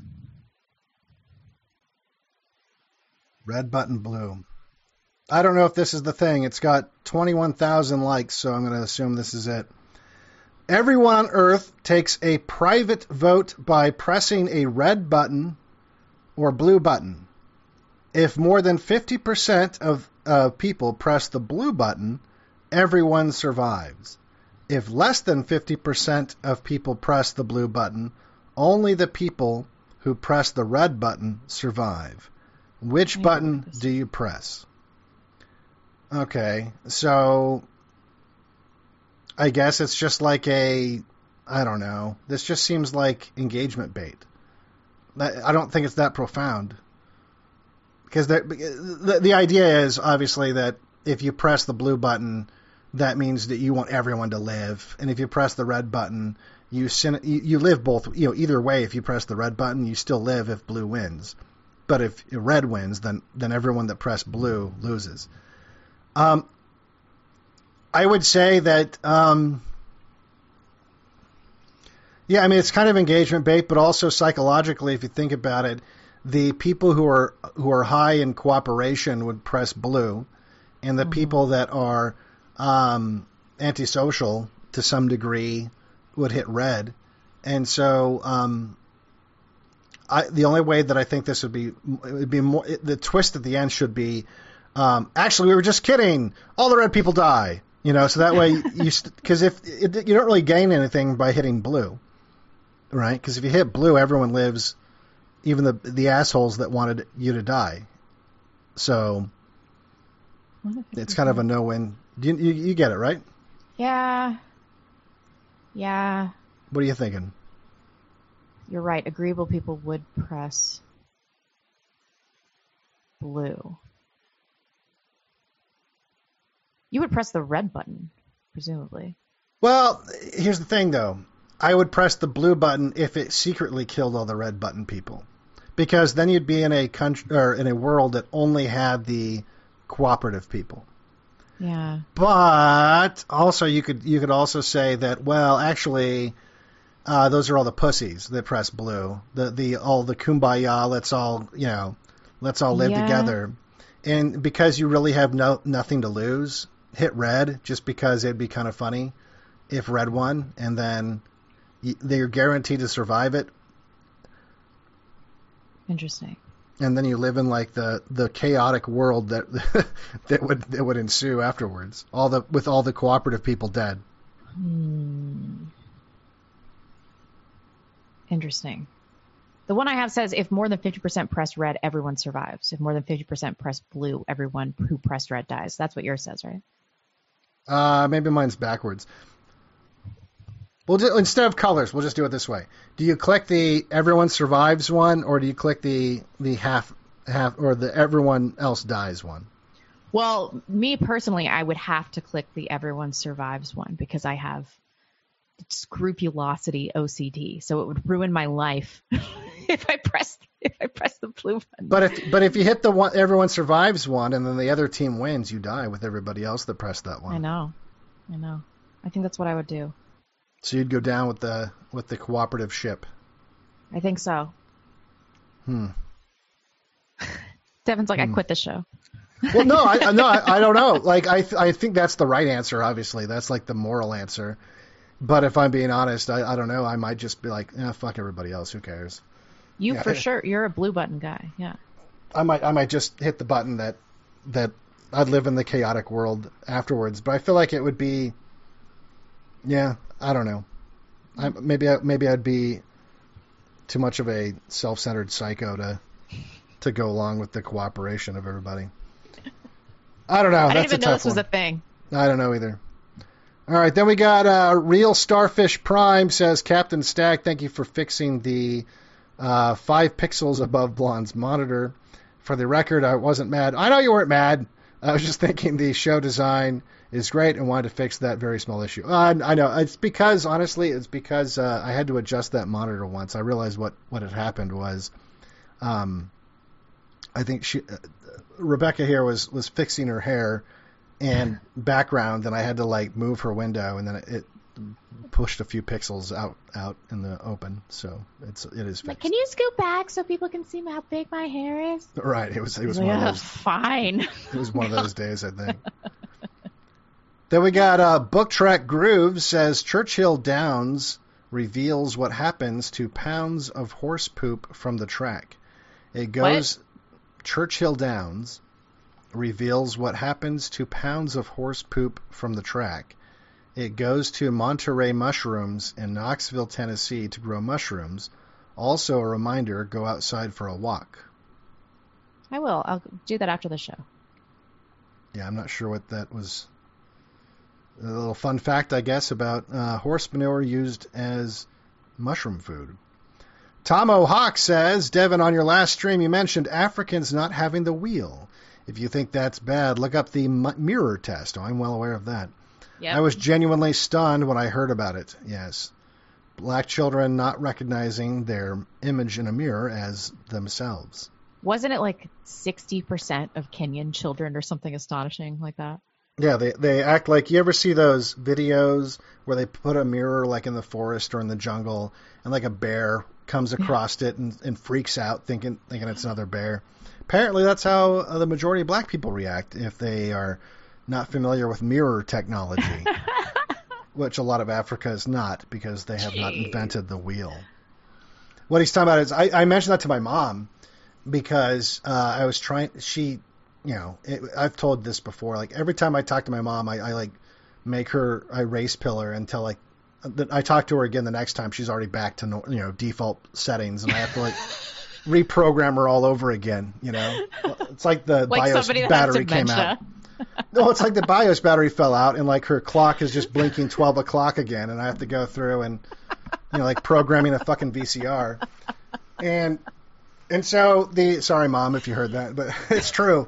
Red button, blue. I don't know if this is the thing. It's got 21,000 likes, so I'm going to assume this is it. Everyone on Earth takes a private vote by pressing a red button or blue button. If more than 50% of people press the blue button, everyone survives. If less than 50% of people press the blue button, only the people who press the red button survive. Which button do you press? Okay, so I guess it's just like I don't know. This just seems like engagement bait. I don't think it's that profound. Because the idea is obviously that if you press the blue button, that means that you want everyone to live. And if you press the red button, you live both. Either way, if you press the red button, you still live if blue wins. But if red wins, then everyone that pressed blue loses. I would say that, it's kind of engagement bait, but also psychologically, if you think about it, the people who are high in cooperation would press blue, and the people that are antisocial to some degree would hit red. And so the only way that I think this would be more, the twist at the end should be, actually, we were just kidding. All the red people die. So that way because if you don't really gain anything by hitting blue, right? Because if you hit blue, everyone lives, even the assholes that wanted you to die. So it's kind of a no-win. You get it, right? Yeah. Yeah. What are you thinking? You're right. Agreeable people would press blue. You would press the red button, presumably. Well, here's the thing, though. I would press the blue button if it secretly killed all the red button people, because then you'd be in a country or in a world that only had the cooperative people. Yeah. But also you could also say that, well, actually, those are all the pussies that press blue. All the kumbaya, let's all live together. And because you really have nothing to lose, hit red just because it'd be kind of funny if red won, and then they're guaranteed to survive it. Interesting. And then you live in like the chaotic world that would ensue afterwards. With all the cooperative people dead. Interesting. The one I have says if more than 50% press red, everyone survives. If more than 50% press blue, everyone who pressed red dies. That's what yours says, right? Maybe mine's backwards. Instead of colors, we'll just do it this way. Do you click the everyone survives one, or do you click the half or the everyone else dies one? Well, me personally, I would have to click the everyone survives one because I have scrupulosity OCD, so it would ruin my life if I press the blue button. But if you hit the one everyone survives one, and then the other team wins, you die with everybody else that pressed that one. I know. I think that's what I would do. So you'd go down with the cooperative ship. I think so. Devin's like, I quit the show. Well, no, I don't know. Like, I think that's the right answer. Obviously, that's like the moral answer. But if I'm being honest, I don't know. I might just be like, fuck everybody else. Who cares? For sure, you're a blue button guy. Yeah. I might just hit the button that I'd live in the chaotic world afterwards. But I feel like it would be, I don't know. Maybe I'd be too much of a self-centered psycho to go along with the cooperation of everybody. I don't know. I didn't even know this was a thing. I don't know either. All right, then we got Real Starfish Prime says, Captain Stag, thank you for fixing the 5 pixels above Blonde's monitor. For the record, I wasn't mad. I know you weren't mad. I was just thinking the show design is great and wanted to fix that very small issue. I know. It's because I had to adjust that monitor once. I realized what had happened was, I think Rebecca here was fixing her hair and background, and I had to like move her window, and then it pushed a few pixels out in the open. So it is fixed. Like, can you scoot back so people can see how big my hair is? Right. It was one of those. Fine. It was one of those days, I think. Then we got Book Track Groove says Churchill Downs reveals what happens to pounds of horse poop from the track. It goes. What? Churchill Downs reveals what happens to pounds of horse poop from the track. It goes to Monterey Mushrooms in Knoxville, Tennessee to grow mushrooms. Also a reminder, go outside for a walk. I will. I'll do that after the show. Yeah, I'm not sure what that was. A little fun fact, I guess, about horse manure used as mushroom food. Tomo Hawk says, Devin, on your last stream you mentioned Africans not having the wheel. If you think that's bad, look up the mirror test. Oh, I'm well aware of that. Yep. I was genuinely stunned when I heard about it, yes. Black children not recognizing their image in a mirror as themselves. Wasn't it like 60% of Kenyan children or something astonishing like that? Yeah, they act like, you ever see those videos where they put a mirror like in the forest or in the jungle and like a bear comes across it and freaks out thinking it's another bear. Apparently that's how the majority of black people react if they are not familiar with mirror technology, which a lot of Africa is not because they have not invented the wheel. What he's talking about is, I mentioned that to my mom because I was trying, I've told this before, like every time I talk to my mom, I like make her, I race pill her until like, I talk to her again the next time she's already back to default settings, and I have to like reprogram her all over again. It's like the BIOS battery came out. No, it's like the BIOS battery fell out, and like her clock is just blinking 12 o'clock again, and I have to go through and like programming a fucking VCR, and so sorry mom if you heard that, but it's true,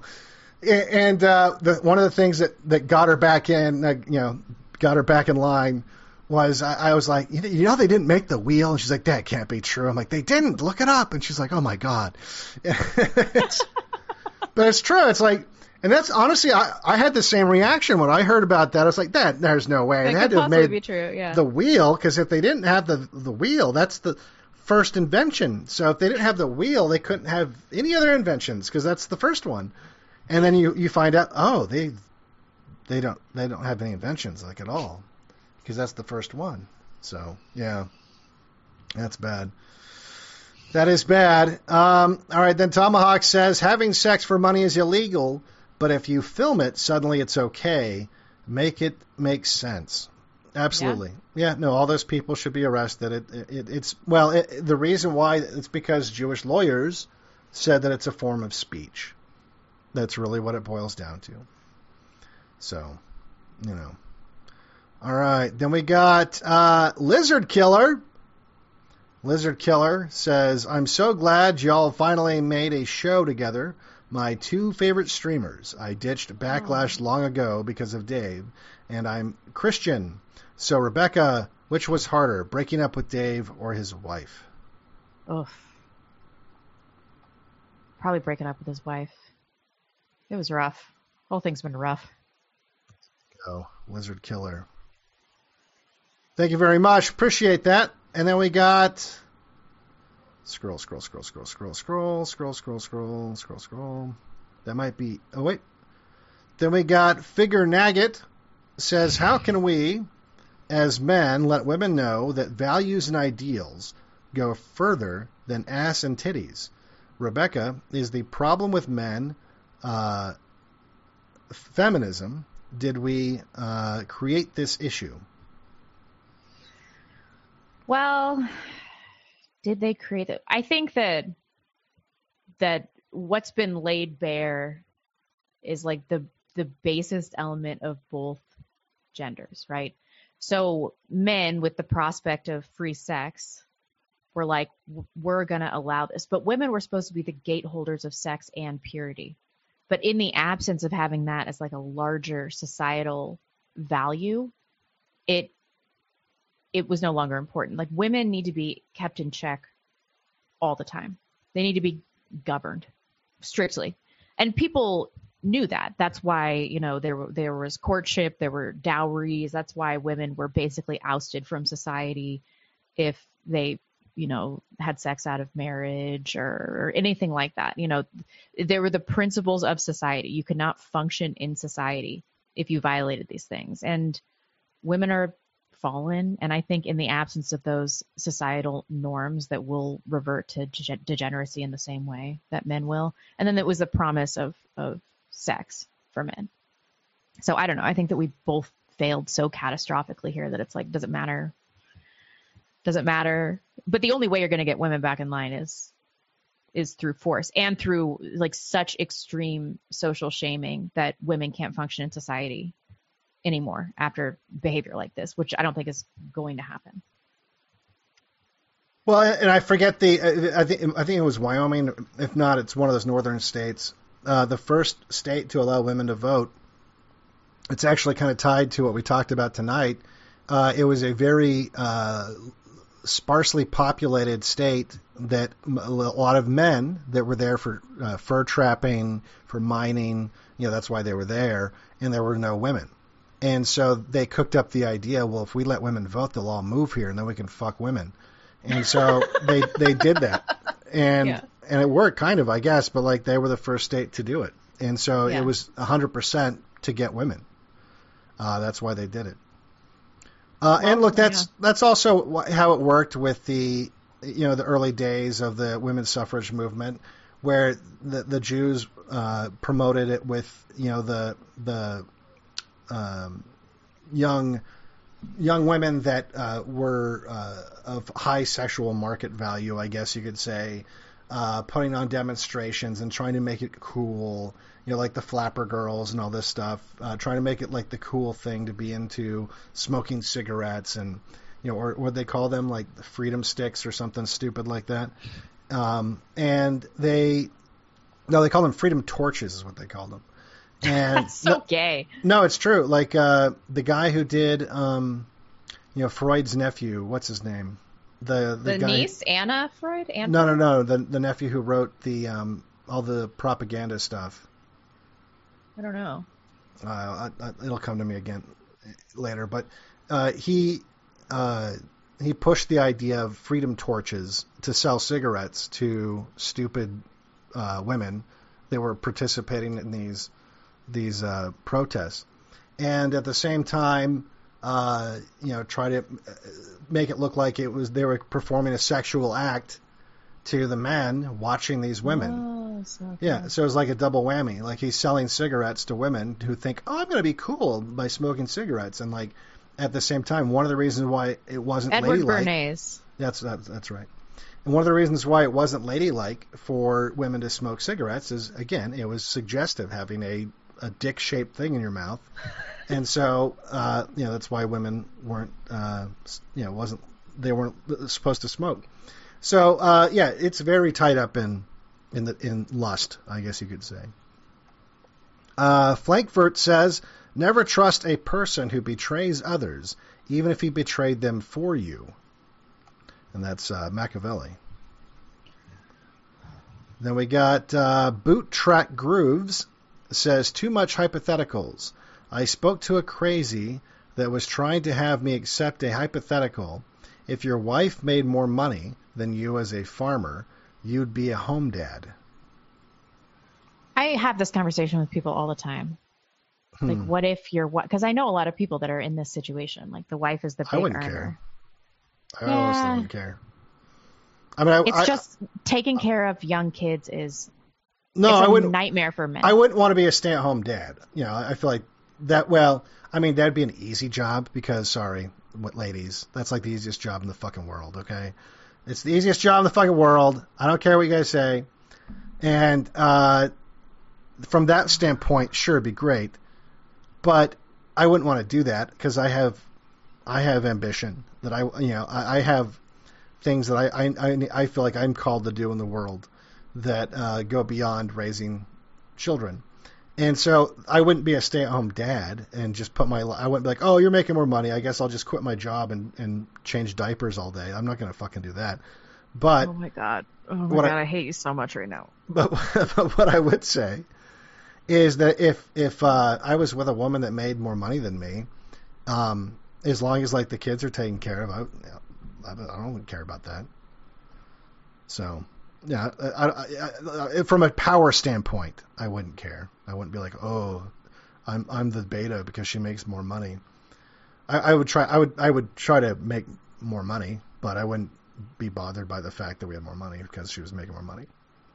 and one of the things that got her back in, got her back in line was I was like, you know, they didn't make the wheel, and she's like, that can't be true. I'm like, they didn't. Look it up, and she's like, oh my god. But it's true. It's like, and that's honestly, I had the same reaction when I heard about that. I was like, there's no way. That It had could to have possibly made be true, yeah. the wheel, because if they didn't have the wheel, that's the first invention. So if they didn't have the wheel, they couldn't have any other inventions, because that's the first one. And then you find out, oh, they don't have any inventions like at all, because that's the first one. So yeah, that's bad. That is bad. All right, then Tomahawk says, having sex for money is illegal, but if you film it, suddenly it's okay. Make it make sense. Absolutely. Yeah, no, all those people should be arrested. The reason why, it's because Jewish lawyers said that it's a form of speech. That's really what it boils down to. So, you know. All right, then we got Lizard Killer. Lizard Killer says, I'm so glad y'all finally made a show together. My two favorite streamers. I ditched Backlash long ago because of Dave, and I'm Christian. So, Rebecca, which was harder, breaking up with Dave or his wife? Ugh. Probably breaking up with his wife. It was rough. The whole thing's been rough. Oh, Lizard Killer. Thank you very much. Appreciate that. And then we got scroll. That might be, oh wait. Then we got Figure Nagget says, how can we, as men, let women know that values and ideals go further than ass and titties? Rebecca, is the problem with men feminism? Did we create this issue? Well, did they create it? I think that what's been laid bare is like the basest element of both genders, right? So men with the prospect of free sex were like, we're going to allow this. But women were supposed to be the gateholders of sex and purity. But in the absence of having that as like a larger societal value, it was no longer important. Like, women need to be kept in check all the time. They need to be governed strictly. And people knew that. That's why, you know, there was courtship, there were dowries. That's why women were basically ousted from society if they, you know, had sex out of marriage or anything like that. You know, there were the principles of society. You could not function in society if you violated these things. And women are fallen, and I think in the absence of those societal norms that will revert to degeneracy in the same way that men will. And then there was the promise of sex for men. So I don't know. I think that we both failed so catastrophically here that it's like, doesn't matter. But the only way you're going to get women back in line is through force and through like such extreme social shaming that women can't function in society anymore after behavior like this, which I don't think is going to happen. Well, and I forget I think it was Wyoming. If not, it's one of those northern states. The first state to allow women to vote. It's actually kind of tied to what we talked about tonight. It was a very sparsely populated state that a lot of men that were there for fur trapping, for mining, you know, that's why they were there, and there were no women. And so they cooked up the idea, well, if we let women vote, they'll all move here, and then we can fuck women. And so they did that. And it worked kind of, I guess, but like they were the first state to do it. And so it was 100% to get women. That's why they did it. And look, that's also how it worked with the early days of the women's suffrage movement, where the Jews promoted it with, you know, the young women that were of high sexual market value, I guess you could say, putting on demonstrations and trying to make it cool, you know, like the flapper girls and all this stuff, trying to make it like the cool thing to be into, smoking cigarettes and, you know, or what they call them, like the freedom sticks or something stupid like that. And they call them freedom torches is what they called them. And that's so gay. No, it's true. Like the guy who did Freud's nephew. What's his name? The guy, niece, Anna Freud? No. The nephew who wrote the all the propaganda stuff. I don't know. It'll come to me again later. But he pushed the idea of freedom torches to sell cigarettes to stupid women that were participating in these protests, and at the same time, try to make it look like they were performing a sexual act to the men watching these women. Oh, so yeah, so it's like a double whammy. Like he's selling cigarettes to women who think, "Oh, I'm going to be cool by smoking cigarettes," and like at the same time, one of the reasons why it wasn't Edward ladylike. Bernays. That's right. And one of the reasons why it wasn't ladylike for women to smoke cigarettes is, again, it was suggestive, having a dick-shaped thing in your mouth. And so, that's why women weren't supposed to smoke. So, it's very tied up in lust, I guess you could say. Frankfurt says, never trust a person who betrays others, even if he betrayed them for you. And that's Machiavelli. Then we got Boot Track Grooves says, too much hypotheticals. I spoke to a crazy that was trying to have me accept a hypothetical. If your wife made more money than you as a farmer, you'd be a home dad. I have this conversation with people all the time. Like, what if your wife... Because I know a lot of people that are in this situation. Like, the wife is the big earner. Care. I honestly wouldn't care. I mean, it's just taking care of young kids is I wouldn't, nightmare for men. I wouldn't want to be a stay-at-home dad. I feel like that. Well, I mean, that'd be an easy job because, sorry, ladies, that's like the easiest job in the fucking world. Okay, it's the easiest job in the fucking world. I don't care what you guys say. And from that standpoint, sure, it'd be great. But I wouldn't want to do that because I have ambition that I have things that I feel like I'm called to do in the world that go beyond raising children. And so I wouldn't be a stay-at-home dad and just I wouldn't be like, oh, you're making more money, I guess I'll just quit my job and change diapers all day. I'm not going to fucking do that. But oh my God, I hate you so much right now. But what I would say is that if I was with a woman that made more money than me, as long as like the kids are taken care of, I don't care about that. So, yeah, I, from a power standpoint, I wouldn't care. I wouldn't be like, oh, I'm the beta because she makes more money. I would try to make more money, but I wouldn't be bothered by the fact that we had more money because she was making more money.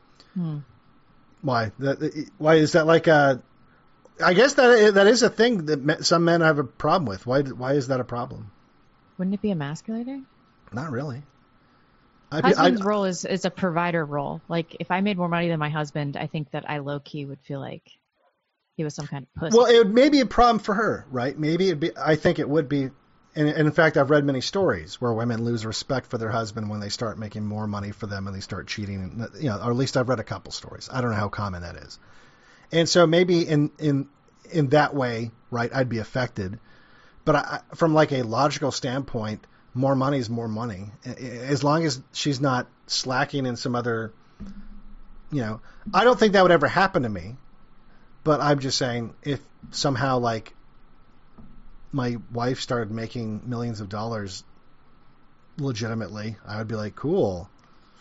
Why? Why is that like a? I guess that is a thing that some men have a problem with. Why is that a problem? Wouldn't it be emasculating? Not really. Husband's role is a provider role. Like, if I made more money than my husband, I think that I low-key would feel like he was some kind of pussy. Well, it may be a problem for her, right? Maybe it'd be. I think it would be. And in fact, I've read many stories where women lose respect for their husband when they start making more money for them and they start cheating. Or at least I've read a couple stories. I don't know how common that is. And so maybe in that way, right, I'd be affected. But from like a logical standpoint, more money is more money. As long as she's not slacking in some other, I don't think that would ever happen to me. But I'm just saying, if somehow like my wife started making millions of dollars legitimately, I would be like, cool.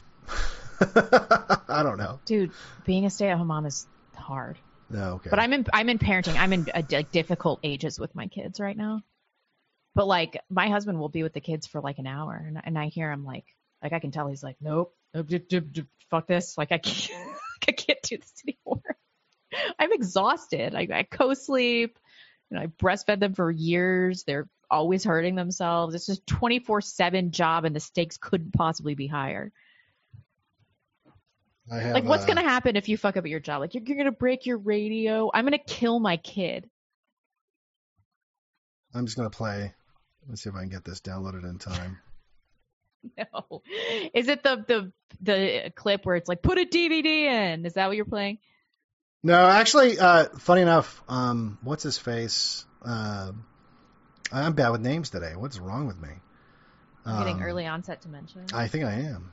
I don't know. Dude, being a stay-at-home mom is hard. No, okay. But I'm in parenting. I'm in difficult ages with my kids right now. But like, my husband will be with the kids for like an hour, and I hear him like I can tell he's like, nope, fuck this. Like I can't do this anymore. I'm exhausted. I co-sleep. I breastfed them for years. They're always hurting themselves. It's just 24/7 job, and the stakes couldn't possibly be higher. What's going to happen if you fuck up at your job? Like, you're going to break your radio. I'm going to kill my kid. I'm just going to play. Let's see if I can get this downloaded in time. No. Is it the clip where it's like, put a DVD in? Is that what you're playing? No, actually, funny enough, what's his face? I'm bad with names today. What's wrong with me? Getting early onset dementia. I think I am.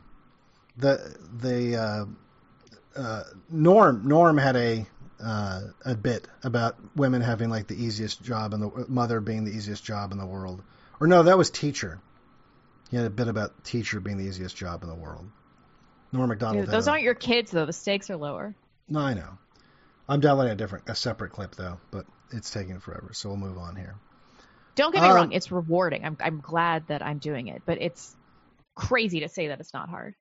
Norm had a bit about women having like the easiest job mother being the easiest job in the world. Or no, that was teacher. He had a bit about teacher being the easiest job in the world. Norm Macdonald. Dude, those aren't your kids though. The stakes are lower. No, I know. I'm downloading a separate clip though, but it's taking forever, so we'll move on here. Don't get me wrong, it's rewarding. I'm glad that I'm doing it, but it's crazy to say that it's not hard.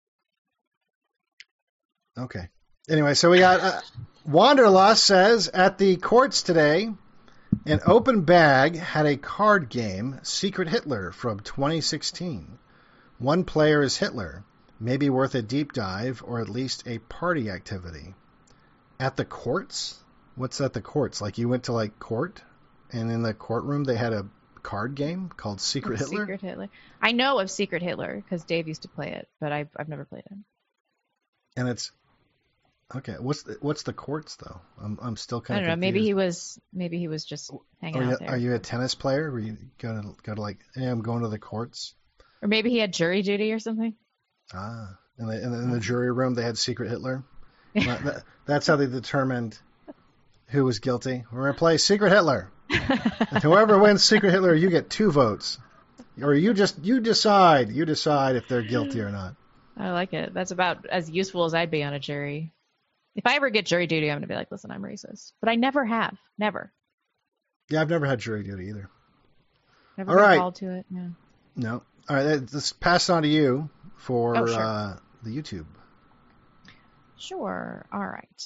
Okay. Anyway, so we got Wanderlust says at the courts today, an open bag had a card game, Secret Hitler from 2016. One player is Hitler, maybe worth a deep dive or at least a party activity. At the courts? What's at the courts? Like you went to like court, and in the courtroom they had a card game called Secret Hitler? Secret Hitler. I know of Secret Hitler because Dave used to play it, but I've never played it. And it's okay. What's the courts though? I'm still kind of. I don't know. Maybe he was just hanging out there. Are you a tennis player? Where you go to like, hey, I'm going to the courts? Or maybe he had jury duty or something. Ah, and in the jury room they had Secret Hitler. That's how they determined who was guilty. We're gonna play Secret Hitler. And whoever wins Secret Hitler, you get 2 votes, or you decide if they're guilty or not. I like it. That's about as useful as I'd be on a jury. If I ever get jury duty, I'm gonna be like, listen, I'm racist, but I never have, never. Yeah, I've never had jury duty either. Never All been right. called to it. Yeah. No. All right, let's pass it on to you for sure. The YouTube. Sure. All right.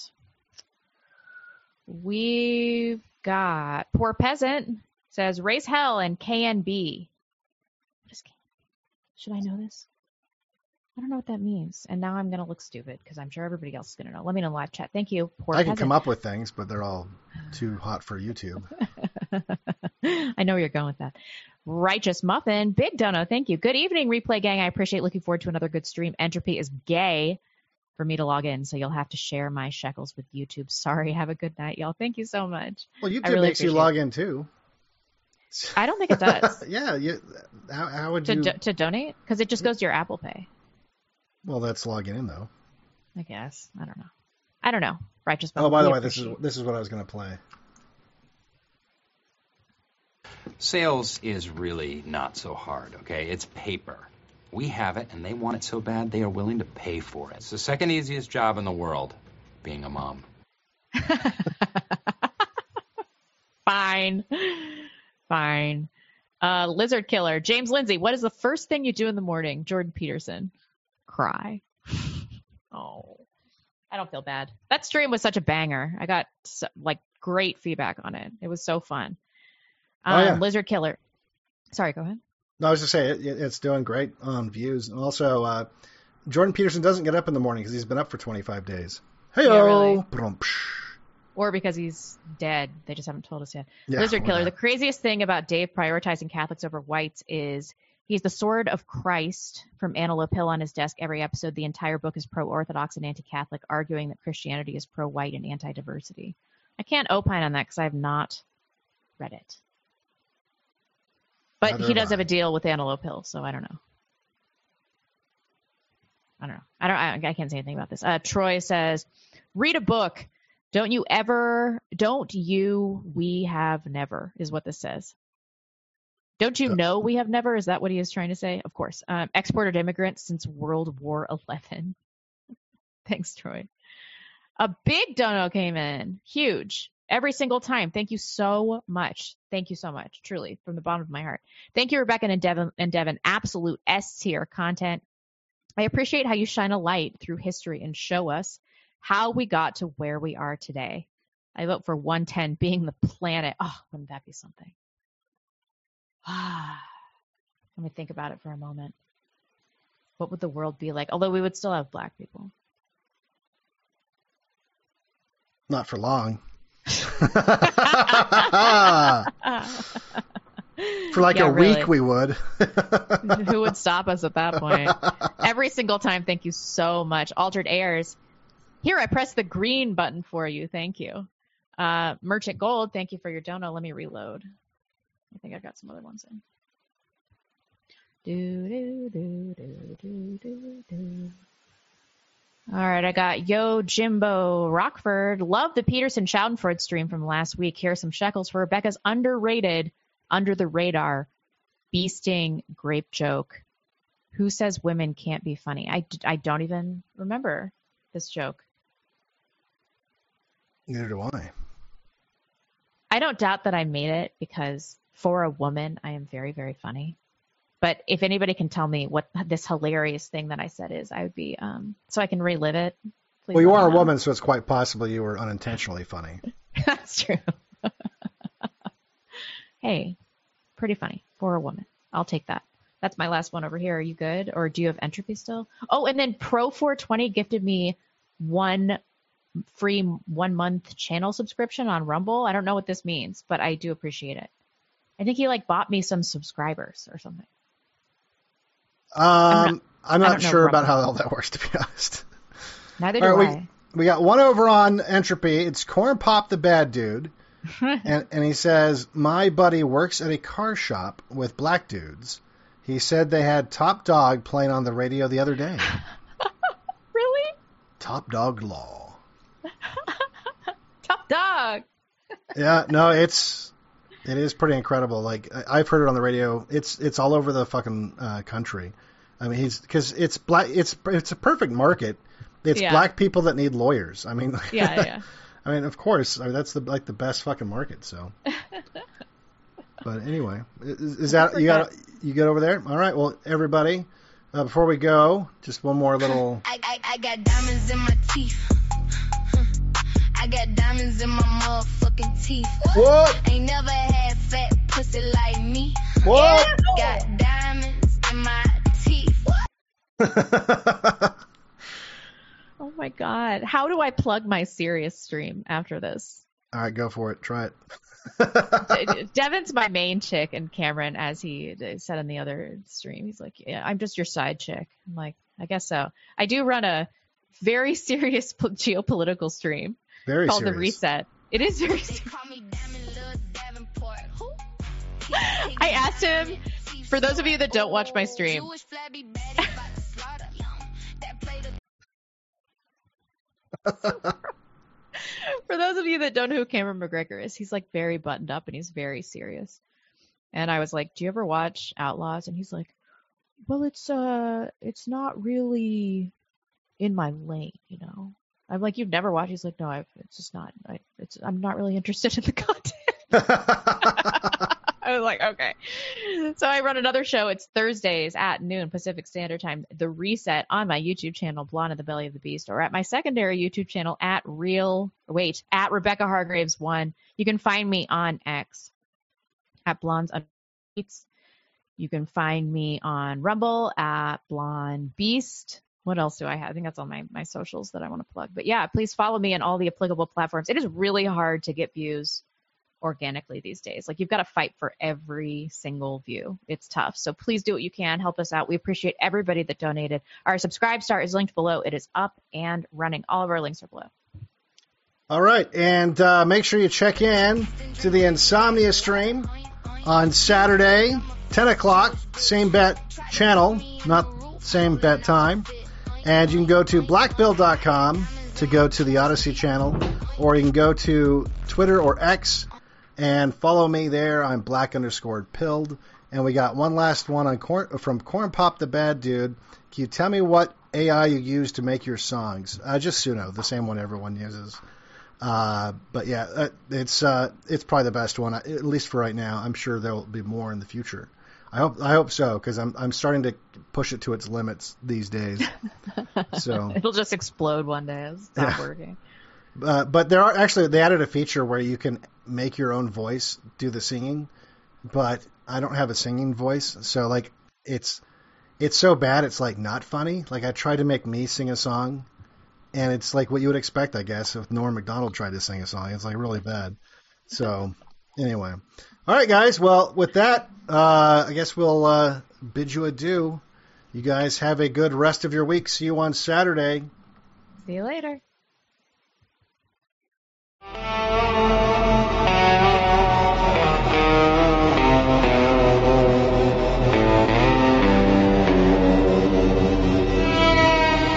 We've got Poor Peasant says, raise hell and KNB. What is KNB? Should I know this? I don't know what that means. And now I'm going to look stupid because I'm sure everybody else is going to know. Let me know in live chat. Thank you, Poor I can Peasant. come up with things, but they're all too hot for YouTube. I know where you're going with that. Righteous Muffin, Big Dono, thank you. Good evening, Replay Gang. I appreciate looking forward to another good stream. Entropy is gay for me to log in, so you'll have to share my shekels with YouTube. Sorry, have a good night, y'all. Thank you so much. Well, YouTube makes you log in too. I don't think it does. Yeah, how would you... To donate? Because it just goes to your Apple Pay. Well, that's logging in, though. I guess. I don't know. Righteous Muffin. Oh, by the way, this is what I was going to play. Sales is really not so hard, okay? It's paper. We have it, and they want it so bad they are willing to pay for it. It's the second easiest job in the world, being a mom. Fine. Lizard Killer. James Lindsay, what is the first thing you do in the morning? Jordan Peterson. Cry. Oh, I don't feel bad. That stream was such a banger. I got great feedback on it. It was so fun. Lizard Killer. Sorry, go ahead. No, I was just saying it's doing great on views. And also, Jordan Peterson doesn't get up in the morning because he's been up for 25 days. Hey-o! Yeah, really. Brum, Or because he's dead. They just haven't told us yet. Yeah, Lizard Killer. The craziest thing about Dave prioritizing Catholics over whites is he's the sword of Christ from Antelope Hill on his desk every episode. The entire book is pro-Orthodox and anti-Catholic, arguing that Christianity is pro-white and anti-diversity. I can't opine on that because I have not read it. But Neither he does have have a deal with Antelope Hill, so I don't know. I can't say anything about this. Troy says, read a book. We have never, is what this says. Don't you know we have never? Is that what he is trying to say? Of course. Exported immigrants since World War XI. Thanks, Troy. A big dono came in. Huge. Every single time. Thank you so much. Thank you so much. Truly, from the bottom of my heart. Thank you, Rebecca and Devin. Absolute S-tier content. I appreciate how you shine a light through history and show us how we got to where we are today. I vote for 110 being the planet. Oh, wouldn't that be something? Let me think about it for a moment. What would the world be like? Although we would still have black people. Not for long. For like a week we would. Who would stop us at that point? Every single time. Thank you so much. Altered Airs. Here, I pressed the green button for you. Thank you. Merchant Gold, thank you for your dono. Let me reload. I think I got some other ones in. Do, do, do, do, do, do, do. All right, I got Yo Jimbo Rockford. Love the Peterson Schadenfreude stream from last week. Here are some shekels for Rebecca's underrated, under the radar, bee sting grape joke. Who says women can't be funny? I don't even remember this joke. Neither do I. I don't doubt that I made it because for a woman, I am very, very funny. But if anybody can tell me what this hilarious thing that I said is, I would be, so I can relive it. Please Well, you let are me a know. woman, so it's quite possible you were unintentionally funny. That's true. Hey, pretty funny for a woman. I'll take that. That's my last one over here. Are you good? Or do you have entropy still? Oh, and then Pro420 gifted me one free 1 month channel subscription on Rumble. I don't know what this means, but I do appreciate it. I think he bought me some subscribers or something. I'm I not don't know sure about Rumble. how all that works, to be honest. Neither do All right, I. we got one over on Entropy. It's Corn Pop the Bad Dude. and he says, my buddy works at a car shop with black dudes. He said they had Top Dog playing on the radio the other day. Really? Top Dog Law. Top Dog. Yeah, no, it is pretty incredible. Like, I've heard it on the radio. It's all over the fucking country. I mean, because it's black. It's a perfect market. It's Yeah. black people that need lawyers. I mean, Yeah. I mean, of course, that's the best fucking market. So, but anyway, is that you get over there? All right. Well, everybody, before we go, just one more little. I got diamonds in my teeth. I got diamonds in my motherfucking teeth. What? Ain't never had fat pussy like me. What? Got diamonds in my teeth. Oh my God. How do I plug my Sirius stream after this? All right, go for it. Try it. Devin's my main chick, and Cameron, as he said in the other stream, he's like, yeah, I'm just your side chick. I'm like, I guess so. I do run a very serious geopolitical stream Very called serious. The Reset. It is very They serious. call me Diamond Lil Davenport. Who? I asked him, for those of you that don't watch my stream, Jewish flabby baddie about to slaughter. That play the for those of you that don't know who Cameron McGregor is, he's very buttoned up and he's very serious. And I was like, do you ever watch Outlaws? And he's like, well, it's not really in my lane, you know. I'm like, you've never watched? He's like, no, it's just not. I'm not really interested in the content. I was like, okay. So I run another show. It's Thursdays at noon Pacific Standard Time, The Reset, on my YouTube channel, Blonde in the Belly of the Beast, or at my secondary YouTube channel at Rebecca Hargraves 1. You can find me on X at Blondes Beats. You can find me on Rumble at Blonde Beast. What else do I have? I think that's all my socials that I want to plug. But yeah, please follow me on all the applicable platforms. It is really hard to get views organically these days. You've got to fight for every single view. It's tough. So please do what you can. Help us out. We appreciate everybody that donated. Our subscribe star is linked below. It is up and running. All of our links are below. All right, and make sure you check in to the Insomnia stream on Saturday, 10 o'clock, same bet channel, not same bet time. And you can go to blackbill.com to go to the Odyssey channel, or you can go to Twitter or X and follow me there. I'm black_pilled. And we got one last one on from Corn Pop the Bad Dude. Can you tell me what AI you use to make your songs? Just Suno, the same one everyone uses. But yeah, it's probably the best one, at least for right now. I'm sure there will be more in the future. I hope so, because I'm starting to push it to its limits these days. So It'll just explode one day. It'll stop working. But they added a feature where you can make your own voice do the singing, but I don't have a singing voice, so it's so bad it's not funny. I tried to make me sing a song, and it's what you would expect, I guess, if Norm Macdonald tried to sing a song. It's really bad. So anyway, all right, guys. Well, with that, I guess we'll bid you adieu. You guys have a good rest of your week. See you on Saturday. See you later.